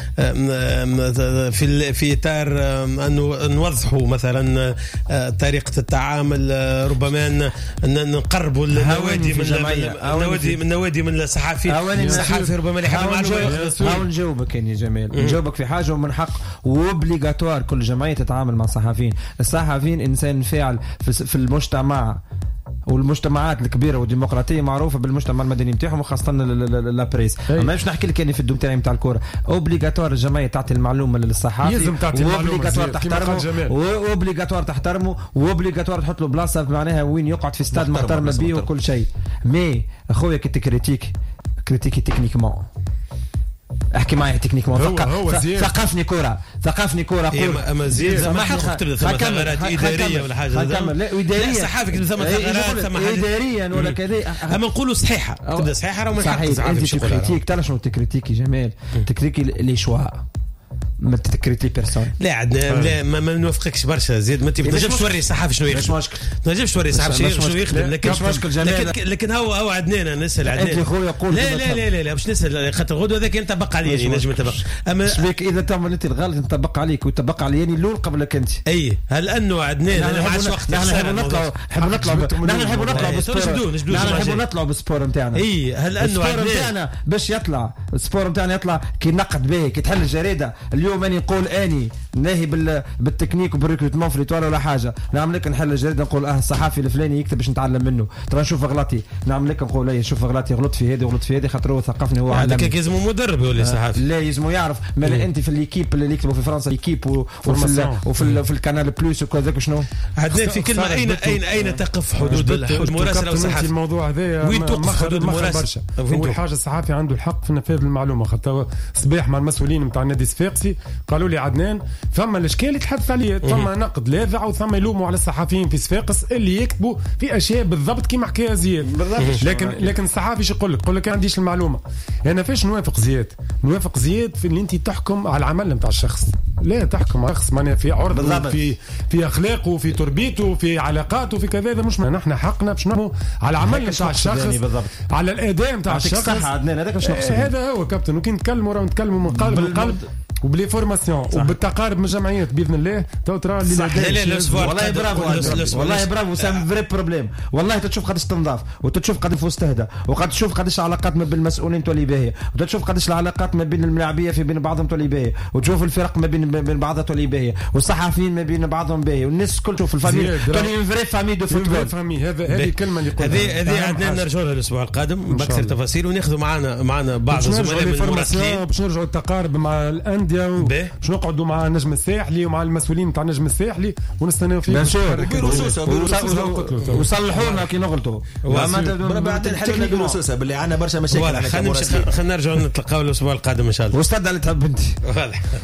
Speaker 2: في في اطار انه نوضحوا مثلا طريقه التعامل ربما نقربوا النوادي من النوادي من النوادي من الصحفيين الصحفي ربما اللي حاب معلومه.
Speaker 4: هاو نجاوبك يا جمال نجاوبك في حاجه ومن حق ووبليغاتوار كل جمعيه تتعامل مع الصحفيين. الصحفيين انسان فاعل في المجتمع والمجتمعات الكبيره والديمقراطيه معروفه بالمجتمع المدني نتاعهم وخاصه لا بريس. ما باش نحكي لك يعني في الدوم تاعي نتاع الكره اوبليغاتوار الجمعيه تعطي المعلومه للصحافي
Speaker 3: لازم تعطي
Speaker 4: اوبليغاتوار تحترمه واوبليغاتوار تحترمه واوبليغاتوار تحط له بلاصه معناها وين يقعد في استاد محترم به وكل شيء. مي اخويا كي تكريتيك كريتيكي تكنيكمون احكي معي تكنيكمون ثقافني كوره ثقافني كوره
Speaker 2: قول اما زيد ما حق تبدا ثم ثغرات اداريه ولا حاجه
Speaker 4: لا اداريه
Speaker 2: صحافي كتب ثم ثغرات ثم حاجه
Speaker 4: اداريا ولا كذا
Speaker 2: اما نقولوا صحيحه تبدا صحيحه راه من حق
Speaker 4: انت تكريتيك ترى شنو تكريتيكي جمال تكريتيكي لي شوا ما تكريتي بيرسون
Speaker 2: لا عندنا لا ما, ما نوافقكش برشا زيد ما تنجمش توري الصحافي شنو يخدم ما تنجمش توري الصحافي شنو يخدم لكن
Speaker 4: مش مشكل جمال
Speaker 2: لكن, لكن هو هو عندنا نسال عندنا
Speaker 4: انت خويا قول
Speaker 2: لا لا لا لا, لا باش نسال خاطر غدوه هذاك ينطبق عليا نجم نطبق
Speaker 4: اما شبيك اذا تعمل انت الغلط ينطبق عليك ويطبق عليا الاول قبلك انت
Speaker 2: اي هل انه عندنا انا ما عادش وقت
Speaker 4: نحن نحب نطلع نحب نطلع نحن نحب نطلع بالسبور نحن نحب نطلع بالسبور نتاعنا
Speaker 2: اي هل انه
Speaker 4: عندنا باش يطلع السبور نتاعنا يطلع كي نقد به كي تحل الجريده اليوم اني نقول اني ناهي بال بالتكنيك وبالريكروتمون في ليتوال ولا حاجه نعمل لك نحل الجريده نقول اه الصحافي الفلاني يكتب باش نتعلم منه ترى نشوف غلطي نعمل لك نقول اي شوف غلطي غلط في هذه وغلط في هذه خاطر هو ثقفني هو
Speaker 2: علمني هذاك لازم مدرب ولا صحافي
Speaker 4: لا لازم يعرف ما انت في ليكيب اللي يكتبوا في فرنسا ليكيب وفي وفي في القناه بلوس وكذاك شنو
Speaker 2: عندنا في كلمه اين اين اين تقف حدود المراسله والصحافي
Speaker 3: الموضوع هذا
Speaker 2: وين توقف حدود المراسله
Speaker 3: اول حاجه الصحافي عنده الحق في نفاذ المعلومه خاطر صباح مع المسؤولين نتاع النادي الصفاقسي قالوا لي عدنان فما الاشكال اللي تحدث عليه ثم نقد لاذع وثم يلوموا على الصحفيين في صفاقس اللي يكتبوا في اشياء بالضبط كما حكاها زياد لكن لكن الصحافي شو يقول لك يقول لك ما عنديش المعلومه. انا فاش نوافق زياد نوافق زياد في اللي انت تحكم على العمل نتاع الشخص لا تحكم على شخص معناها في عرضه في في اخلاقه في تربيته في علاقاته في كذا مش نحن حقنا باش نحكموا على العمل نتاع الشخص على الاداء نتاع الشخص هذا هو كابتن وكي نتكلموا راه نتكلموا من قلب من قلب وبلي فورماسيون وبالتقارب من الجمعيات باذن الله تو ترى اللي
Speaker 4: والله برافو والله برافو سام فري بروبليم والله تشوف قداش تنضاف وتشوف قداش فوز تهدى وقد تشوف قداش العلاقات ما بين المسؤولين تولي باهيه وتشوف قداش العلاقات ما بين الملاعبيه في بين بعضهم تولي باهيه وتشوف الفرق ما بين بين بعضها تولي باهيه والصحفيين ما بين بعضهم باهيه والناس الكل تشوف الفامي تولي اون فري فامي دو فوتبول
Speaker 3: فامي هذا هذه الكلمه اللي قلتها
Speaker 2: هذه هذه عندنا نرجعوا لها الاسبوع القادم باكثر تفاصيل وناخذوا معنا معنا بعض الزملاء من المراسلين
Speaker 3: باش نرجعوا التقارب مع الانديه نقعدوا مع النجم الساحلي ومع المسؤولين نتاع النجم الساحلي ونستناو فيه
Speaker 4: وصلحونا كي نغلطوا
Speaker 1: بعد الحلقه بالرصاصه باللي عندنا برشا مشاكل.
Speaker 2: خلينا نرجعوا نتلاقاو الاسبوع القادم ان شاء الله.
Speaker 4: واستدعى اللي تحب انت